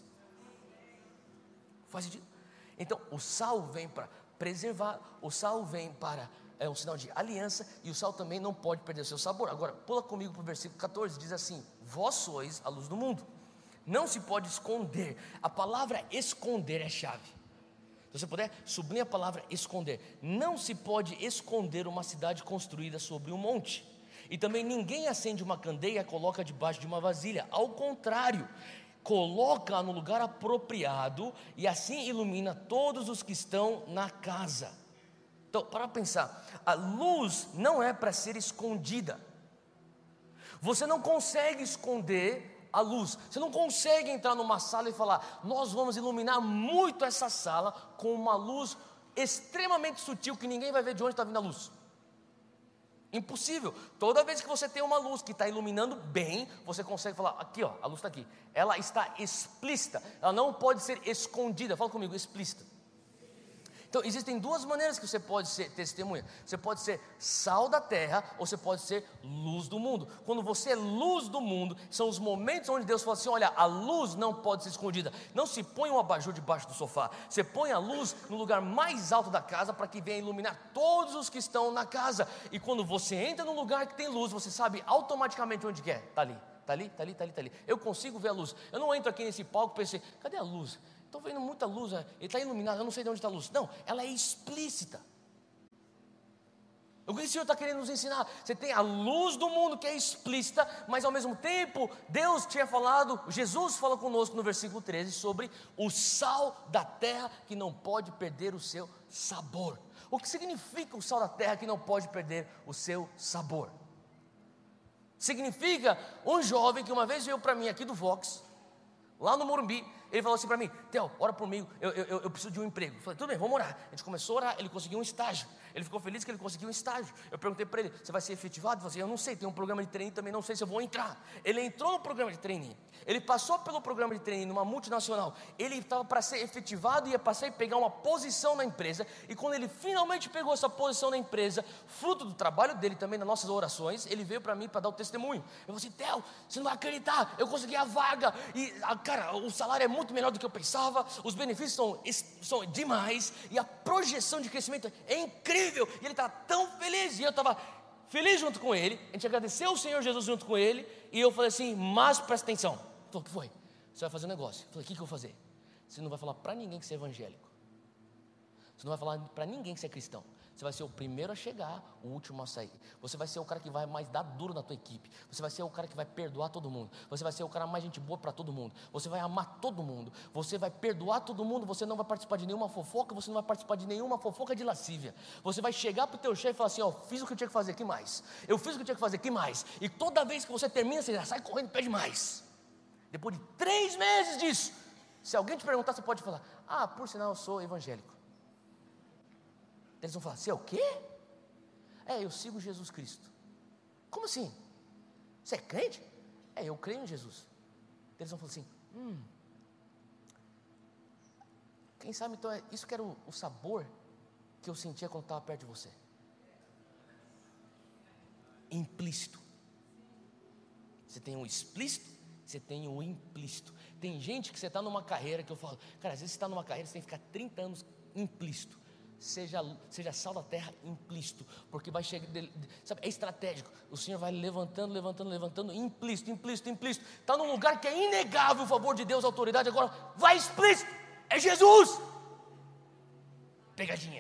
Faz sentido? Então o sal vem para preservar, o sal vem para, é um sinal de aliança, e o sal também não pode perder o seu sabor. Agora, pula comigo para o versículo catorze, diz assim, vós sois a luz do mundo, não se pode esconder. A palavra esconder é chave. Se você puder, sublinha a palavra esconder. Não se pode esconder uma cidade construída sobre um monte, e também ninguém acende uma candeia e a coloca debaixo de uma vasilha. Ao contrário, coloca no lugar apropriado, e assim ilumina todos os que estão na casa. Então, para pensar, a luz não é para ser escondida. Você não consegue esconder a luz. Você não consegue entrar numa sala e falar, nós vamos iluminar muito essa sala com uma luz extremamente sutil que ninguém vai ver de onde está vindo a luz. Impossível. Toda vez que você tem uma luz que está iluminando bem, você consegue falar, aqui ó, a luz está aqui. Ela está explícita, ela não pode ser escondida. Fala comigo, explícita. Então existem duas maneiras que você pode ser testemunha. Você pode ser sal da terra, ou você pode ser luz do mundo. Quando você é luz do mundo, são os momentos onde Deus fala assim, olha, a luz não pode ser escondida. Não se põe um abajur debaixo do sofá. Você põe a luz no lugar mais alto da casa, para que venha iluminar todos os que estão na casa. E quando você entra num lugar que tem luz, você sabe automaticamente onde que é. Está ali, está ali, está ali, está ali, está ali. Eu consigo ver a luz. Eu não entro aqui nesse palco e pensei, cadê a luz? Estou vendo muita luz, ele está iluminado, eu não sei de onde está a luz. Não, ela é explícita. O que o Senhor está querendo nos ensinar? Você tem a luz do mundo que é explícita, mas ao mesmo tempo, Deus tinha falado, Jesus fala conosco no versículo treze, sobre o sal da terra que não pode perder o seu sabor. O que significa o sal da terra que não pode perder o seu sabor? Significa um jovem que uma vez veio para mim aqui do Vox, lá no Morumbi. Ele falou assim para mim, Theo, ora por mim, eu, eu, eu preciso de um emprego. Eu falei, tudo bem, vamos orar. A gente começou a orar, ele conseguiu um estágio. Ele ficou feliz que ele conseguiu um estágio. Eu perguntei para ele, você vai ser efetivado? Ele falou assim, eu não sei, tem um programa de treininho também, não sei se eu vou entrar. Ele entrou no programa de treininho. Ele passou pelo programa de treininho numa multinacional. Ele estava para ser efetivado, ia passar e pegar uma posição na empresa. E quando ele finalmente pegou essa posição na empresa, fruto do trabalho dele também, nas nossas orações, ele veio para mim para dar o testemunho. Eu falei assim, Theo, você não vai acreditar, eu consegui a vaga. E, cara, o salário é muito melhor do que eu pensava, os benefícios são, são demais, e a projeção de crescimento é incrível, e ele estava tão feliz, e eu estava feliz junto com ele, a gente agradeceu o Senhor Jesus junto com ele, e eu falei assim, mas presta atenção. Ele falou, o que foi? Você vai fazer um negócio. Eu falei, o que, que eu vou fazer? Você não vai falar para ninguém que você é evangélico. Você não vai falar para ninguém que você é cristão. Você vai ser o primeiro a chegar, o último a sair. Você vai ser o cara que vai mais dar duro na tua equipe. Você vai ser o cara que vai perdoar todo mundo. Você vai ser o cara mais gente boa para todo mundo. Você vai amar todo mundo. Você vai perdoar todo mundo. Você não vai participar de nenhuma fofoca. Você não vai participar de nenhuma fofoca de lascívia. Você vai chegar para o teu chefe e falar assim, ó, fiz o que eu tinha que fazer, que mais? Eu fiz o que eu tinha que fazer, que mais? E toda vez que você termina, você já sai correndo e pede mais. Depois de três meses disso, se alguém te perguntar, você pode falar, ah, por sinal eu sou evangélico. Eles vão falar, você é o quê? É, eu sigo Jesus Cristo. Como assim? Você é crente? É, eu creio em Jesus. Eles vão falar assim, hum, quem sabe então é isso que era o, o sabor que eu sentia quando estava perto de você. Implícito. Você tem o explícito, você tem o implícito. Tem gente que você está numa carreira que eu falo, cara, às vezes você está numa carreira, você tem que ficar trinta anos implícito. Seja, seja sal da terra implícito, porque vai chegar, sabe, é estratégico. O Senhor vai levantando, levantando, levantando, implícito, implícito, implícito. Está num lugar que é inegável o favor de Deus, a autoridade. Agora vai explícito, é Jesus. Pegadinha.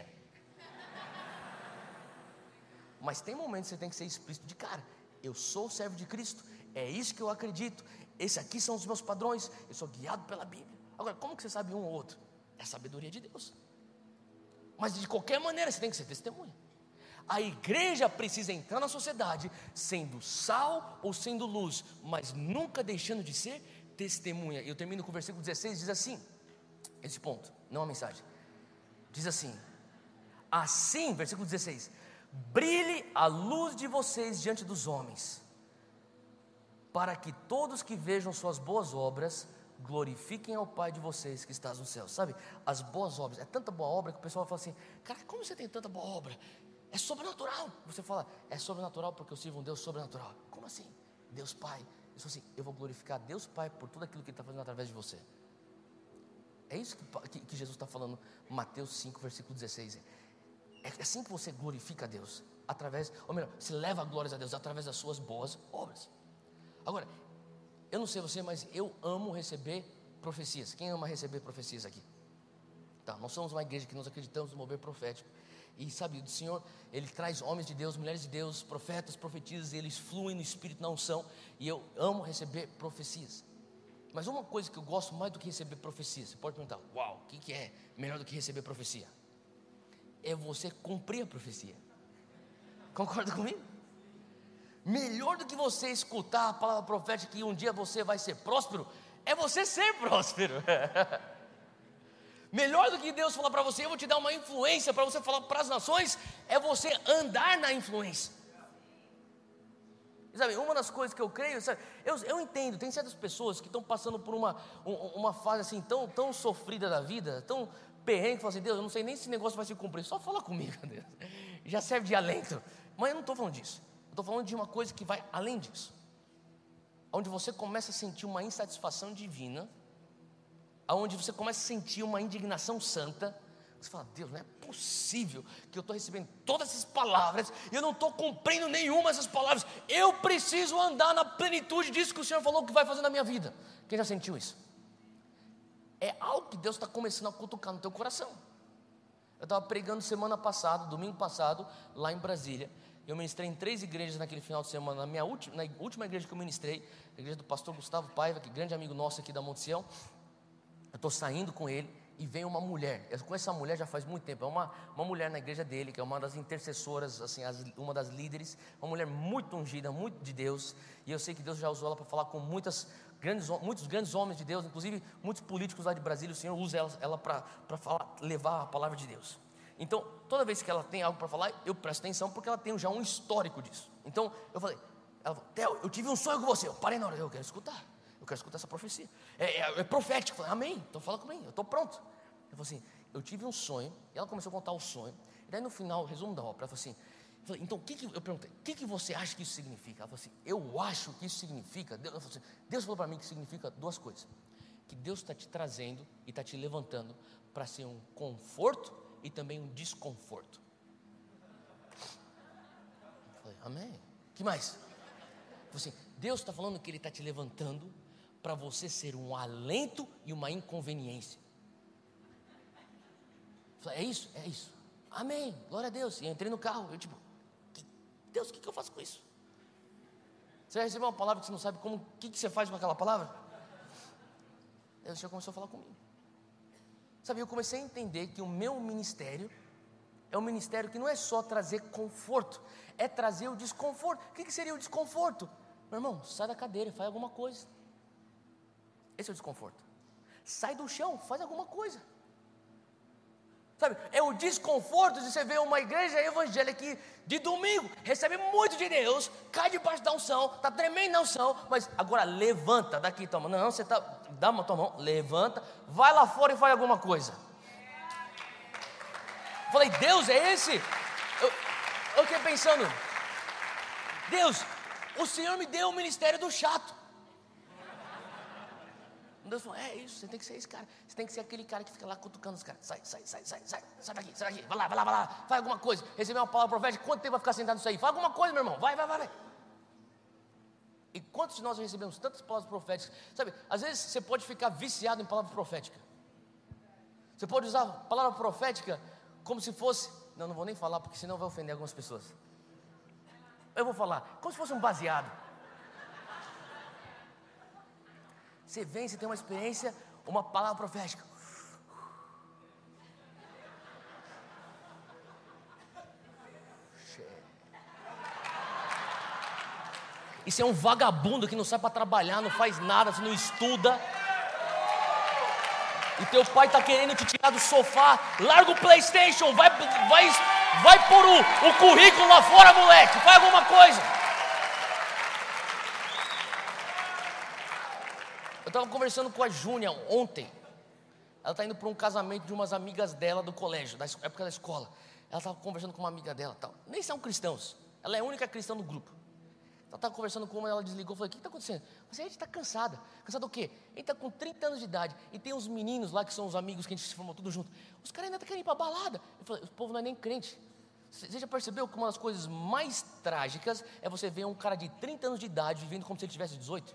Mas tem momentos que você tem que ser explícito de cara. Eu sou servo de Cristo, é isso que eu acredito. Esses aqui são os meus padrões. Eu sou guiado pela Bíblia. Agora, como que você sabe um ou outro? É a sabedoria de Deus. Mas de qualquer maneira você tem que ser testemunha. A igreja precisa entrar na sociedade sendo sal ou sendo luz, mas nunca deixando de ser testemunha. Eu termino com o versículo dezesseis, diz assim, esse ponto, não a mensagem. Diz assim, assim, versículo dezesseis, brilhe a luz de vocês diante dos homens, para que todos que vejam suas boas obras glorifiquem ao Pai de vocês que está nos céus. Sabe, as boas obras, é tanta boa obra que o pessoal fala assim, cara, como você tem tanta boa obra? É sobrenatural. Você fala, é sobrenatural porque eu sirvo um Deus sobrenatural. Como assim? Deus Pai. Eu falo assim, eu vou glorificar Deus Pai por tudo aquilo que Ele está fazendo através de você. É isso que, que, que Jesus está falando, Mateus cinco, versículo dezesseis. É assim que você glorifica a Deus, através, ou melhor, se leva glórias a Deus através das suas boas obras. Agora, eu não sei você, mas eu amo receber profecias. Quem ama receber profecias aqui? Tá, nós somos uma igreja que nós acreditamos no mover profético. E sabe, o Senhor, Ele traz homens de Deus, mulheres de Deus, profetas, profetisas, e eles fluem no Espírito, na unção. E eu amo receber profecias. Mas uma coisa que eu gosto mais do que receber profecias, você pode perguntar, uau, o que, que é melhor do que receber profecia? É você cumprir a profecia. Concorda comigo? Melhor do que você escutar a palavra profética que um dia você vai ser próspero, é você ser próspero. Melhor do que Deus falar para você, eu vou te dar uma influência para você falar para as nações, é você andar na influência. Sabe, uma das coisas que eu creio, sabe, eu, eu entendo, tem certas pessoas que estão passando por uma, uma fase assim tão, tão sofrida da vida, tão perrengue, que falam assim, Deus, eu não sei nem se esse negócio vai se cumprir, só fala comigo, Deus, já serve de alento. Mas eu não estou falando disso. Estou falando de uma coisa que vai além disso, onde você começa a sentir uma insatisfação divina, onde você começa a sentir uma indignação santa. Você fala, Deus, não é possível que eu estou recebendo todas essas palavras e eu não estou cumprindo nenhuma dessas palavras. Eu preciso andar na plenitude disso que o Senhor falou que vai fazer na minha vida. Quem já sentiu isso? É algo que Deus está começando a cutucar no teu coração. Eu estava pregando semana passada, domingo passado, lá em Brasília. Eu ministrei em três igrejas naquele final de semana. Na minha última, na última igreja que eu ministrei, a igreja do pastor Gustavo Paiva, que é grande amigo nosso aqui da Monte Sião. Eu estou saindo com ele e vem uma mulher. Eu conheço essa mulher já faz muito tempo. É uma, uma mulher na igreja dele, que é uma das intercessoras, assim, as, uma das líderes. Uma mulher muito ungida, muito de Deus. E eu sei que Deus já usou ela para falar com muitas grandes, muitos grandes homens de Deus, inclusive muitos políticos lá de Brasília. O Senhor usa ela, ela para levar a palavra de Deus. Então, toda vez que ela tem algo para falar, eu presto atenção, porque ela tem já um histórico disso. Então, eu falei, ela falou, Theo, eu tive um sonho com você. Eu parei na hora, eu quero escutar, eu quero escutar essa profecia. É, é, é profético. Eu falei, amém, então fala comigo, eu estou pronto. Eu falei assim, eu tive um sonho, e ela começou a contar o sonho, e daí no final, resumo da obra, ela falou assim, eu falei, então, o que que, eu perguntei, o que que você acha que isso significa? Ela falou assim, eu acho que isso significa, Deus, falou, assim, Deus falou para mim que significa duas coisas, que Deus está te trazendo e está te levantando para ser um conforto e também um desconforto. Eu falei, amém. Que mais? Assim, Deus está falando que Ele está te levantando para você ser um alento e uma inconveniência. Eu falei, é isso? É isso. Amém, glória a Deus. E eu entrei no carro, eu tipo, Deus, o que, que eu faço com isso? Você vai receber uma palavra que você não sabe como, o que, que você faz com aquela palavra? Deus já começou a falar comigo. Sabe, eu comecei a entender que o meu ministério é um ministério que não é só trazer conforto, é trazer o desconforto. O que, que seria o desconforto? Meu irmão, sai da cadeira, faz alguma coisa. Esse é o desconforto. Sai do chão, faz alguma coisa. Sabe, é o desconforto de você ver uma igreja evangélica que de domingo recebe muito de Deus, cai debaixo da unção, está tremendo na unção, mas agora levanta daqui, toma, não, você está, dá uma tua mão, levanta, vai lá fora e faz alguma coisa. Falei, Deus, é esse? Eu, eu fiquei pensando, Deus, o Senhor me deu o ministério do chato. Deus falou, é isso, você tem que ser esse cara. Você tem que ser aquele cara que fica lá cutucando os caras. Sai, sai, sai, sai, sai, sai daqui, sai daqui. Vai lá, vai lá, vai lá, faz alguma coisa. Recebeu uma palavra profética, quanto tempo vai ficar sentado nisso aí? Faz alguma coisa, meu irmão, vai, vai, vai, vai. E quantos de nós recebemos tantas palavras proféticas? Sabe, às vezes você pode ficar viciado em palavra profética. Você pode usar a palavra profética como se fosse, não, não vou nem falar, porque senão vai ofender algumas pessoas. Eu vou falar, como se fosse um baseado. Você vem, você tem uma experiência, uma palavra profética. E você é um vagabundo que não sai para trabalhar, não faz nada, você não estuda. E teu pai está querendo te tirar do sofá. Larga o PlayStation, vai, vai, vai pôr o, o currículo lá fora, moleque. Faz alguma coisa. Eu estava conversando com a Júnia ontem. Ela está indo para um casamento de umas amigas dela do colégio, da época da escola. Ela estava conversando com uma amiga dela, tal. Nem são cristãos. Ela é a única cristã no grupo. Ela estava conversando com uma, ela desligou. Eu falei, o que está acontecendo? Eu falei, a gente está cansada. Cansada do quê? A gente está com trinta anos de idade. E tem uns meninos lá que são os amigos que a gente se formou tudo junto. Os caras ainda querem ir para a balada. Eu falei, o povo não é nem crente. Você já percebeu que uma das coisas mais trágicas é você ver um cara de trinta anos de idade vivendo como se ele tivesse dezoito?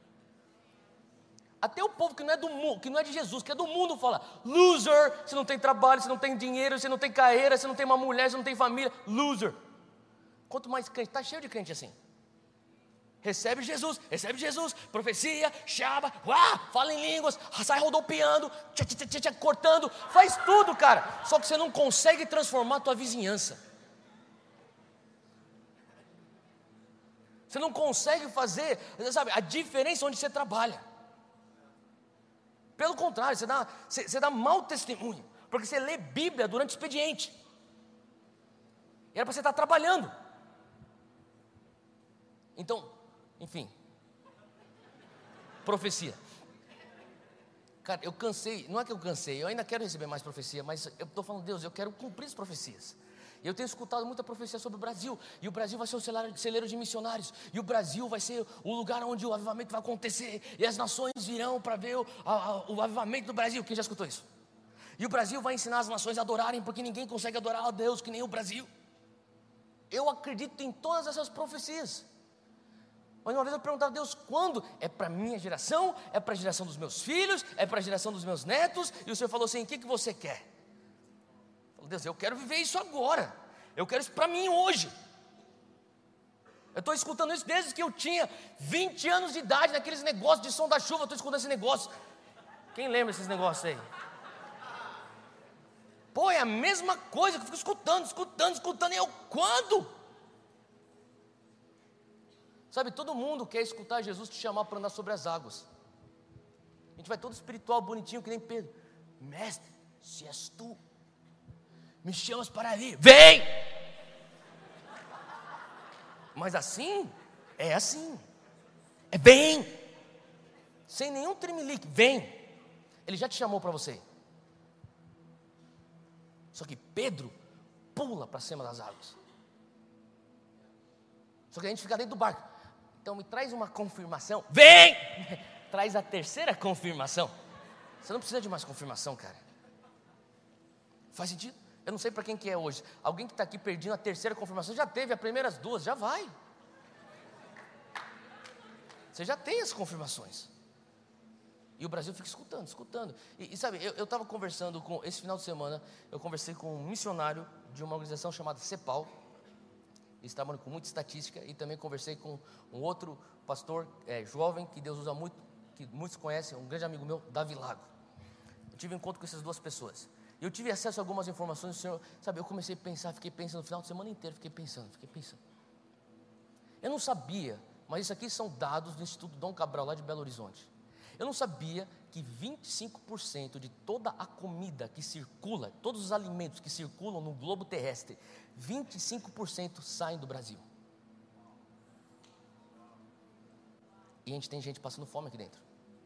Até o povo que não é do mundo, que não é de Jesus, que é do mundo, fala, loser, você não tem trabalho, você não tem dinheiro, você não tem carreira, você não tem uma mulher, você não tem família, loser. Quanto mais crente, está cheio de crente assim. Recebe Jesus, recebe Jesus, profecia, chaba, uá, fala em línguas, sai rodopiando, tchá, tchá, tchá, tchá, cortando, faz tudo, cara. Só que você não consegue transformar a tua vizinhança. Você não consegue fazer, sabe, a diferença onde você trabalha. Pelo contrário, você dá, você, você dá mau testemunho, porque você lê Bíblia durante o expediente. E era para você estar trabalhando. Então, enfim, profecia. Cara, eu cansei, não é que eu cansei, eu ainda quero receber mais profecia, mas eu estou falando, Deus, eu quero cumprir as profecias. E eu tenho escutado muita profecia sobre o Brasil, e o Brasil vai ser um celeiro de missionários, e o Brasil vai ser o lugar onde o avivamento vai acontecer, e as nações virão para ver o, a, o avivamento do Brasil. Quem já escutou isso? E o Brasil vai ensinar as nações a adorarem, porque ninguém consegue adorar a Deus que nem o Brasil. Eu acredito em todas essas profecias. Mas uma vez eu perguntava a Deus, quando? É para a minha geração? É para a geração dos meus filhos? É para a geração dos meus netos? E o Senhor falou assim, o que, que você quer? Eu falei, Deus, eu quero viver isso agora. Eu quero isso para mim hoje. Eu estou escutando isso desde que eu tinha vinte anos de idade, naqueles negócios de som da chuva, eu estou escutando esse negócio. Quem lembra desses negócios aí? Pô, é a mesma coisa que eu fico escutando, escutando, escutando, e eu, quando? Sabe, todo mundo quer escutar Jesus te chamar para andar sobre as águas. A gente vai todo espiritual, bonitinho, que nem Pedro. Mestre, se és tu, me chamas para ali, vem! Mas assim, é assim, é bem, sem nenhum tremelique, vem. Ele já te chamou para você. Só que Pedro pula para cima das águas. Só que a gente fica dentro do barco. Então me traz uma confirmação. Vem! Traz a terceira confirmação. Você não precisa de mais confirmação, cara. Faz sentido? Eu não sei para quem que é hoje. Alguém que está aqui perdendo a terceira confirmação, já teve as primeiras duas, já vai. Você já tem as confirmações. E o Brasil fica escutando, escutando. E, e sabe, eu estava conversando com, esse final de semana, eu conversei com um missionário de uma organização chamada CEPAL. Eles trabalham com muita estatística. E também conversei com um outro pastor é, jovem, que Deus usa muito, que muitos conhecem, um grande amigo meu, Davi Lago. Eu tive um encontro com essas duas pessoas. E eu tive acesso a algumas informações do Senhor. Sabe, eu comecei a pensar, fiquei pensando, no final de semana inteiro, fiquei pensando, fiquei pensando. Eu não sabia, mas isso aqui são dados do Instituto Dom Cabral, lá de Belo Horizonte. Eu não sabia que vinte e cinco por cento de toda a comida que circula, todos os alimentos que circulam no globo terrestre, vinte e cinco por cento saem do Brasil. E a gente tem gente passando fome aqui dentro.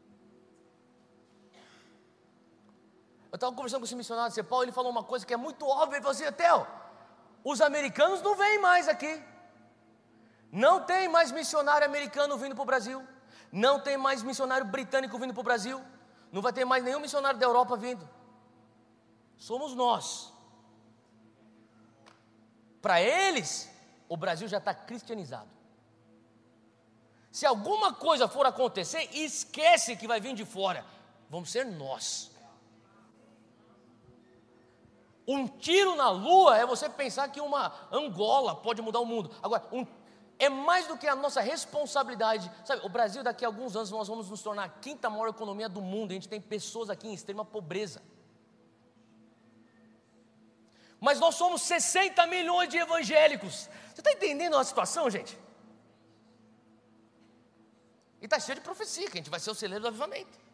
Eu estava conversando com esse missionário de CEPAL, ele falou uma coisa que é muito óbvia. Ele falou assim: Theo, os americanos não vêm mais aqui. Não tem mais missionário americano vindo para o Brasil. Não tem mais missionário britânico vindo para o Brasil. Não vai ter mais nenhum missionário da Europa vindo. Somos nós. Para eles, o Brasil já está cristianizado. Se alguma coisa for acontecer, esquece que vai vir de fora. Vamos ser nós. Um tiro na lua é você pensar que uma Angola pode mudar o mundo. Agora, um é mais do que a nossa responsabilidade. Sabe, o Brasil daqui a alguns anos nós vamos nos tornar a quinta maior economia do mundo. A gente tem pessoas aqui em extrema pobreza. Mas nós somos sessenta milhões de evangélicos. Você está entendendo a situação, gente? E está cheio de profecia, que a gente vai ser o celeiro do avivamento.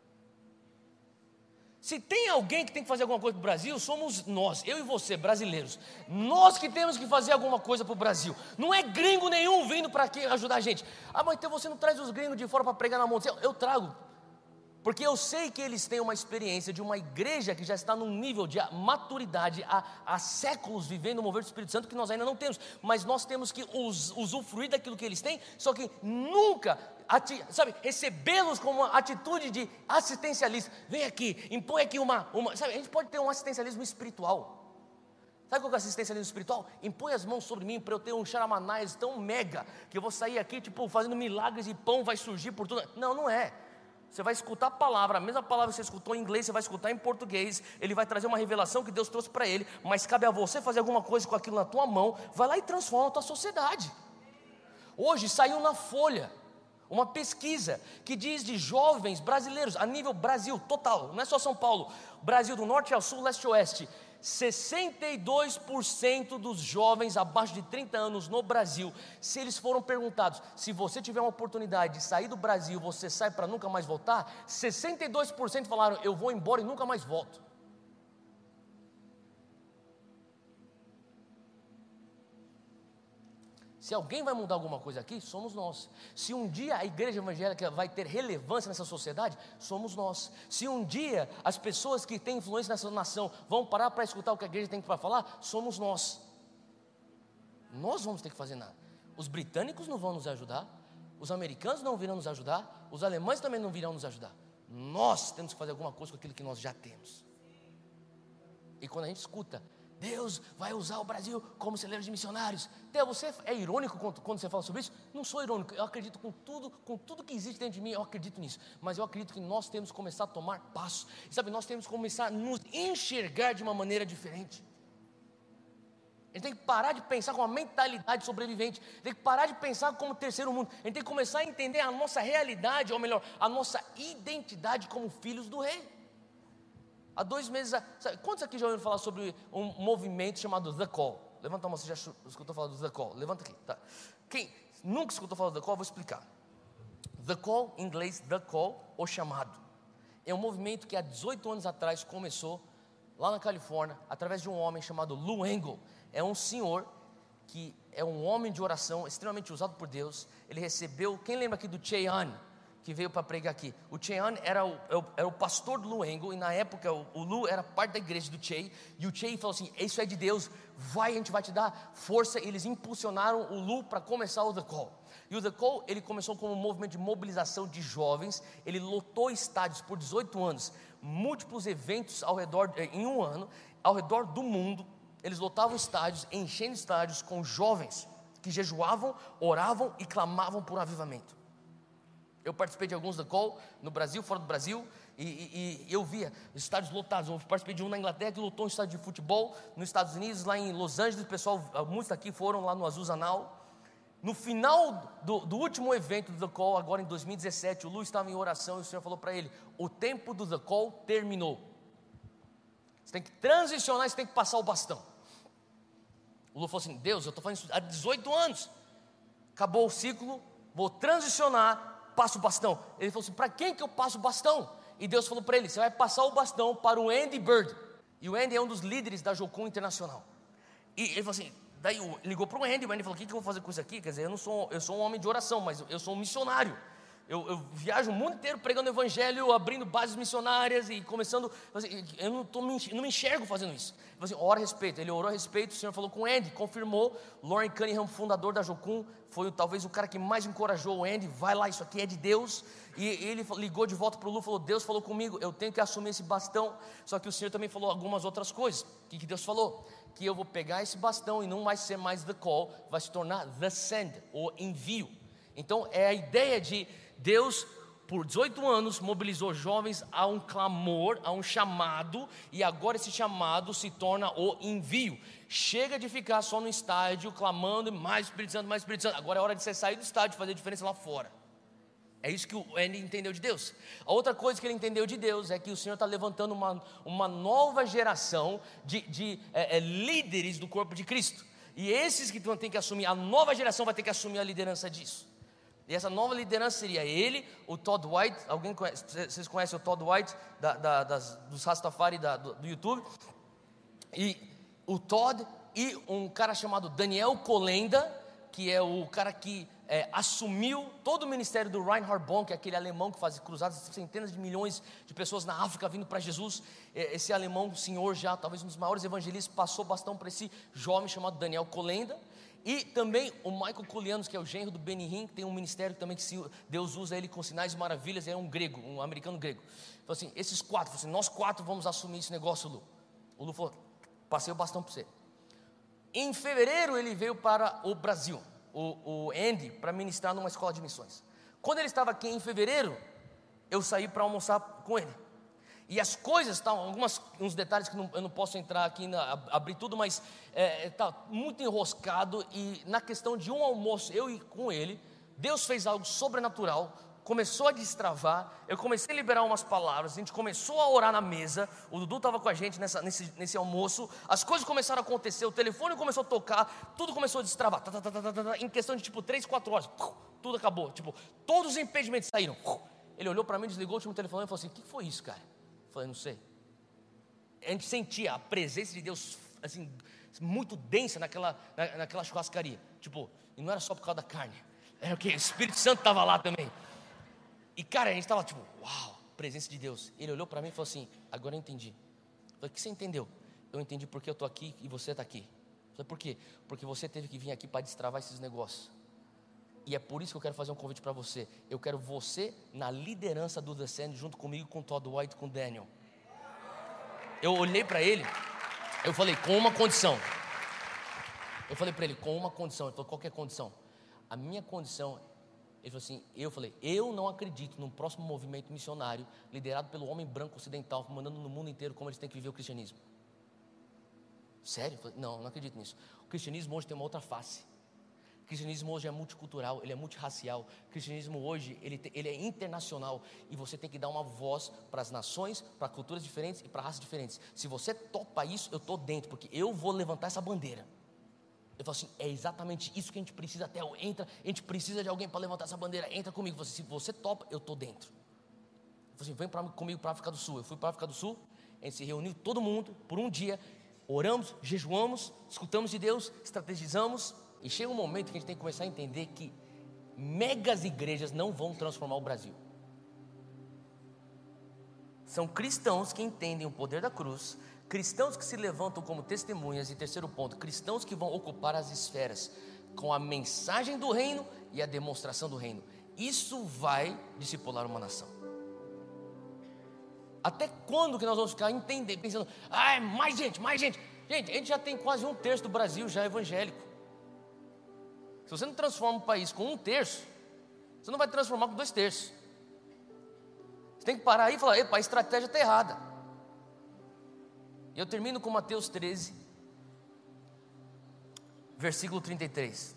Se tem alguém que tem que fazer alguma coisa para o Brasil, somos nós, eu e você, brasileiros. Nós que temos que fazer alguma coisa para o Brasil. Não é gringo nenhum vindo para aqui ajudar a gente. Ah, mas então você não traz os gringos de fora para pregar na mão. Eu, eu trago, porque eu sei que eles têm uma experiência de uma igreja que já está num nível de maturidade há, há séculos vivendo o mover do Espírito Santo que nós ainda não temos. Mas nós temos que us, usufruir daquilo que eles têm, só que nunca... Ati, sabe, recebê-los com uma atitude de assistencialista. Vem aqui, impõe aqui uma, uma... Sabe, a gente pode ter um assistencialismo espiritual. Sabe qual é o assistencialismo espiritual? Impõe as mãos sobre mim para eu ter um charamanais tão mega que eu vou sair aqui, tipo, fazendo milagres e pão vai surgir por tudo. Não, não é. Você vai escutar a palavra, a mesma palavra que você escutou em inglês, você vai escutar em português. Ele vai trazer uma revelação que Deus trouxe para ele, mas cabe a você fazer alguma coisa com aquilo na tua mão. Vai lá e transforma a tua sociedade. Hoje saiu na Folha uma pesquisa que diz de jovens brasileiros, a nível Brasil total, não é só São Paulo, Brasil do norte ao sul, leste a oeste, sessenta e dois por cento dos jovens abaixo de trinta anos no Brasil, se eles foram perguntados, se você tiver uma oportunidade de sair do Brasil, você sai para nunca mais voltar, sessenta e dois por cento falaram, eu vou embora e nunca mais volto. Se alguém vai mudar alguma coisa aqui, somos nós. Se um dia a igreja evangélica vai ter relevância nessa sociedade, somos nós. Se um dia as pessoas que têm influência nessa nação vão parar para escutar o que a igreja tem para falar, somos nós. Nós vamos ter que fazer nada. Os britânicos não vão nos ajudar, os americanos não virão nos ajudar, os alemães também não virão nos ajudar. Nós temos que fazer alguma coisa com aquilo que nós já temos. E quando a gente escuta, Deus vai usar o Brasil como celeiro de missionários. Theo, você é irônico quando você fala sobre isso? Não sou irônico, eu acredito com tudo, com tudo que existe dentro de mim, eu acredito nisso. Mas eu acredito que nós temos que começar a tomar passos. Sabe, nós temos que começar a nos enxergar de uma maneira diferente. A gente tem que parar de pensar com uma mentalidade sobrevivente. Tem que parar de pensar como terceiro mundo. A gente tem que começar a entender a nossa realidade, ou melhor, a nossa identidade como filhos do rei. Há dois meses, sabe, quantos aqui já ouviram falar sobre um movimento chamado The Call? Levanta a mão, você já escutou falar do The Call? Levanta aqui, tá? Quem nunca escutou falar do The Call, eu vou explicar. The Call, em inglês, The Call, o chamado. É um movimento que há dezoito anos atrás começou, lá na Califórnia, através de um homem chamado Lou Engle. É um senhor que é um homem de oração, extremamente usado por Deus. Ele recebeu, quem lembra aqui do Cheyenne, que veio para pregar aqui? O Cheyenne era o, era o pastor do Lou Engle, e na época o, o Lou era parte da igreja do Chey, e o Chey falou assim, isso é de Deus, vai, a gente vai te dar força. E eles impulsionaram o Lou para começar o The Call. E o The Call, ele começou como um movimento de mobilização de jovens, ele lotou estádios por dezoito anos, múltiplos eventos ao redor, em um ano, ao redor do mundo, eles lotavam estádios, enchendo estádios com jovens que jejuavam, oravam e clamavam por avivamento. Eu participei de alguns da call no Brasil, fora do Brasil, e, e, e eu via estádios lotados. Eu participei de um na Inglaterra que lotou um estádio de futebol, nos Estados Unidos, lá em Los Angeles, o pessoal, muitos daqui foram lá no Azuzanal. No final do, do último evento do The Call, agora em dois mil e dezessete, o Lu estava em oração e o Senhor falou para ele: o tempo do The Call terminou. Você tem que transicionar, você tem que passar o bastão. O Lu falou assim: Deus, eu estou fazendo isso há dezoito anos, acabou o ciclo, vou transicionar, passo o bastão. Ele falou assim: para quem que eu passo o bastão? E Deus falou para ele: você vai passar o bastão para o Andy Bird. E o Andy é um dos líderes da Jocum Internacional. E ele falou assim, daí ligou para o Andy, o Andy falou: o que, que eu vou fazer com isso aqui? Quer dizer, eu não sou, eu sou um homem de oração, mas eu sou um missionário. Eu, eu viajo o mundo inteiro pregando o evangelho, abrindo bases missionárias e começando, assim, eu não, tô, não me enxergo fazendo isso. Ele falou assim: ora a respeito. Ele orou a respeito, o Senhor falou com o Andy, confirmou. Lauren Cunningham, fundador da Jocum, foi talvez o cara que mais encorajou o Andy: vai lá, isso aqui é de Deus. E ele ligou de volta para o Lu, falou: Deus falou comigo, eu tenho que assumir esse bastão. Só que o Senhor também falou algumas outras coisas. O que, que Deus falou? Que eu vou pegar esse bastão e não vai ser mais The Call, vai se tornar The Send, ou envio. Então é a ideia de Deus, por dezoito anos, mobilizou jovens a um clamor, a um chamado, e agora esse chamado se torna o envio. Chega de ficar só no estádio, clamando, mais Espírito Santo, mais Espírito Santo. Agora é hora de você sair do estádio e fazer diferença lá fora. É isso que ele entendeu de Deus. A outra coisa que ele entendeu de Deus é que o Senhor está levantando uma, uma nova geração de, de é, é, líderes do corpo de Cristo. E esses que vão ter que assumir, a nova geração vai ter que assumir a liderança disso. E essa nova liderança seria ele, o Todd White. Alguém conhece, vocês conhecem o Todd White da, da, das, dos Rastafari da, do, do YouTube? E o Todd e um cara chamado Daniel Kolenda, que é o cara que é, assumiu todo o ministério do Reinhard Bonk, que é aquele alemão que faz cruzadas, centenas de milhões de pessoas na África vindo para Jesus. Esse alemão, senhor já, talvez um dos maiores evangelistas, passou bastão para esse jovem chamado Daniel Kolenda. E também o Michael Koulianos, que é o genro do Benny Hinn, que tem um ministério também que Deus usa ele com sinais e maravilhas. É um grego, um americano grego. Então assim, esses quatro, assim, nós quatro vamos assumir esse negócio, Lu. O Lu falou: passei o bastão para você. Em fevereiro ele veio para o Brasil, o, o Andy, para ministrar numa escola de missões. Quando ele estava aqui em fevereiro, eu saí para almoçar com ele. E as coisas estavam, alguns uns detalhes que não, eu não posso entrar aqui, na, abrir tudo, mas está é, muito enroscado. E na questão de um almoço, eu e com ele, Deus fez algo sobrenatural, começou a destravar. Eu comecei a liberar umas palavras, a gente começou a orar na mesa. O Dudu estava com a gente nessa, nesse, nesse almoço. As coisas começaram a acontecer, o telefone começou a tocar, tudo começou a destravar, tá, tá, tá, tá, tá, tá, em questão de tipo três, quatro horas, tudo acabou, tipo, todos os impedimentos saíram. Ele olhou para mim, desligou o último telefone e falou assim: o que foi isso, cara? Eu falei: não sei. A gente sentia a presença de Deus assim, muito densa naquela, na, naquela churrascaria. Tipo, e não era só por causa da carne, era o que? O Espírito Santo estava lá também. E cara, a gente estava tipo, uau, presença de Deus. Ele olhou para mim e falou assim: agora eu entendi. Eu falei: o que você entendeu? Eu entendi porque eu estou aqui e você está aqui. Eu falei: por quê? Porque você teve que vir aqui para destravar esses negócios. E é por isso que eu quero fazer um convite para você. Eu quero você na liderança do The Send, junto comigo, com o Todd White, com o Daniel. Eu olhei para ele, eu falei: com uma condição. Eu falei para ele: com uma condição. Ele falou: qual que é a condição? A minha condição, ele falou assim, eu falei: eu não acredito num próximo movimento missionário liderado pelo homem branco ocidental, mandando no mundo inteiro como eles têm que viver o cristianismo. Sério? Eu falei: não, não acredito nisso. O cristianismo hoje tem uma outra face. O cristianismo hoje é multicultural, ele é multirracial. O cristianismo hoje, ele, te, ele é internacional. E você tem que dar uma voz para as nações, para culturas diferentes e para raças diferentes. Se você topa isso, eu estou dentro, porque eu vou levantar essa bandeira. Eu falo assim: é exatamente isso que a gente precisa. Até entra, a gente precisa de alguém para levantar essa bandeira. Entra comigo. Você, se você topa, eu estou dentro. Eu falei assim: vem pra, comigo para a África do Sul. Eu fui para a África do Sul, a gente se reuniu todo mundo por um dia. Oramos, jejuamos, escutamos de Deus, estrategizamos. E chega um momento que a gente tem que começar a entender que megas igrejas não vão transformar o Brasil. São cristãos que entendem o poder da cruz, cristãos que se levantam como testemunhas. E terceiro ponto, cristãos que vão ocupar as esferas com a mensagem do reino e a demonstração do reino. Isso vai discipular uma nação. Até quando que nós vamos ficar entendendo, pensando, ah, mais gente, mais gente. Gente, a gente já tem quase um terço do Brasil já evangélico. Se você não transforma um país com um terço, você não vai transformar com dois terços. Você tem que parar aí e falar, epa, a estratégia está errada. E eu termino com Mateus treze, versículo trinta e três.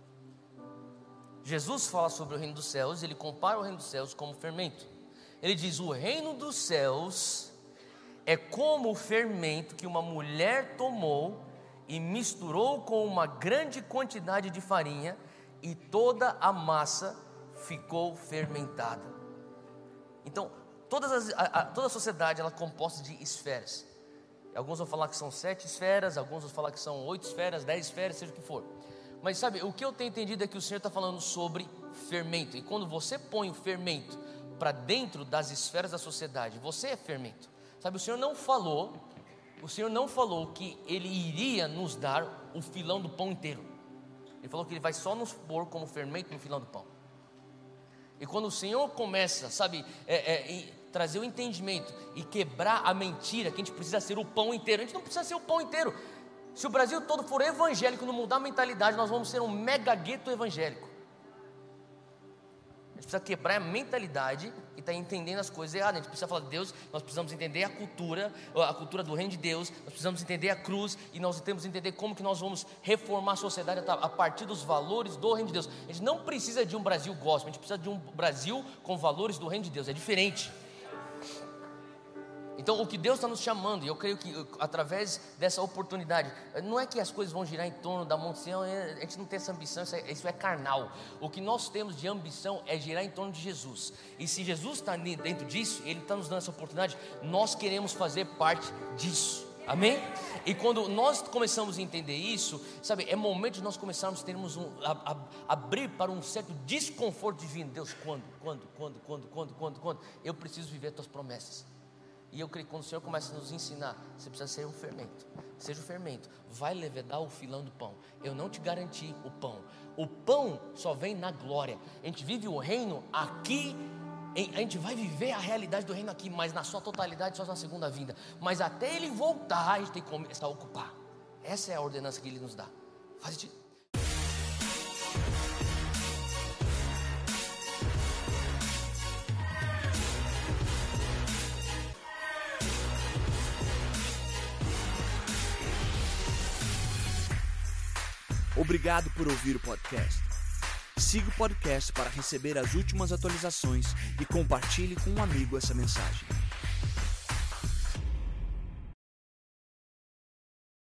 Jesus fala sobre o reino dos céus, ele compara o reino dos céus como fermento. Ele diz, o reino dos céus é como o fermento que uma mulher tomou e misturou com uma grande quantidade de farinha, e toda a massa ficou fermentada. Então, todas as, a, a, toda a sociedade ela é composta de esferas. Alguns vão falar que são sete esferas, alguns vão falar que são oito esferas, dez esferas, seja o que for. Mas sabe, o que eu tenho entendido é que o Senhor está falando sobre fermento. E quando você põe o fermento para dentro das esferas da sociedade, você é fermento. Sabe, o Senhor não falou, o Senhor não falou que Ele iria nos dar o filão do pão inteiro. Ele falou que Ele vai só nos pôr como fermento no filão do pão. E quando o Senhor começa, sabe, é, é, trazer o entendimento e quebrar a mentira que a gente precisa ser o pão inteiro. A gente não precisa ser o pão inteiro. Se o Brasil todo for evangélico, não mudar a mentalidade, nós vamos ser um mega gueto evangélico. A gente precisa quebrar a mentalidade e estar tá entendendo as coisas erradas. A gente precisa falar de Deus, nós precisamos entender a cultura, a cultura do reino de Deus, nós precisamos entender a cruz, e nós temos que entender como que nós vamos reformar a sociedade a partir dos valores do reino de Deus. A gente não precisa de um Brasil gospel, a gente precisa de um Brasil com valores do reino de Deus, é diferente. Então o que Deus está nos chamando, e eu creio que através dessa oportunidade, não é que as coisas vão girar em torno da Monte Sião, a gente não tem essa ambição, isso é, isso é carnal. O que nós temos de ambição é girar em torno de Jesus. E se Jesus está dentro disso, Ele está nos dando essa oportunidade, nós queremos fazer parte disso. Amém? E quando nós começamos a entender isso, sabe, é momento de nós começarmos a termos um, a, a, abrir para um certo desconforto divino. Deus, quando, quando, quando, quando, quando, quando, quando? Eu preciso viver as tuas promessas. E eu creio que quando o Senhor começa a nos ensinar, você precisa ser um fermento. Seja o fermento, vai levedar o filão do pão. Eu não te garanti o pão. O pão só vem na glória. A gente vive o reino aqui, a gente vai viver a realidade do reino aqui, mas na sua totalidade só na segunda vinda. Mas até Ele voltar, a gente tem que começar a ocupar. Essa é a ordenança que Ele nos dá. Faz sentido? Obrigado por ouvir o podcast. Siga o podcast para receber as últimas atualizações e compartilhe com um amigo essa mensagem.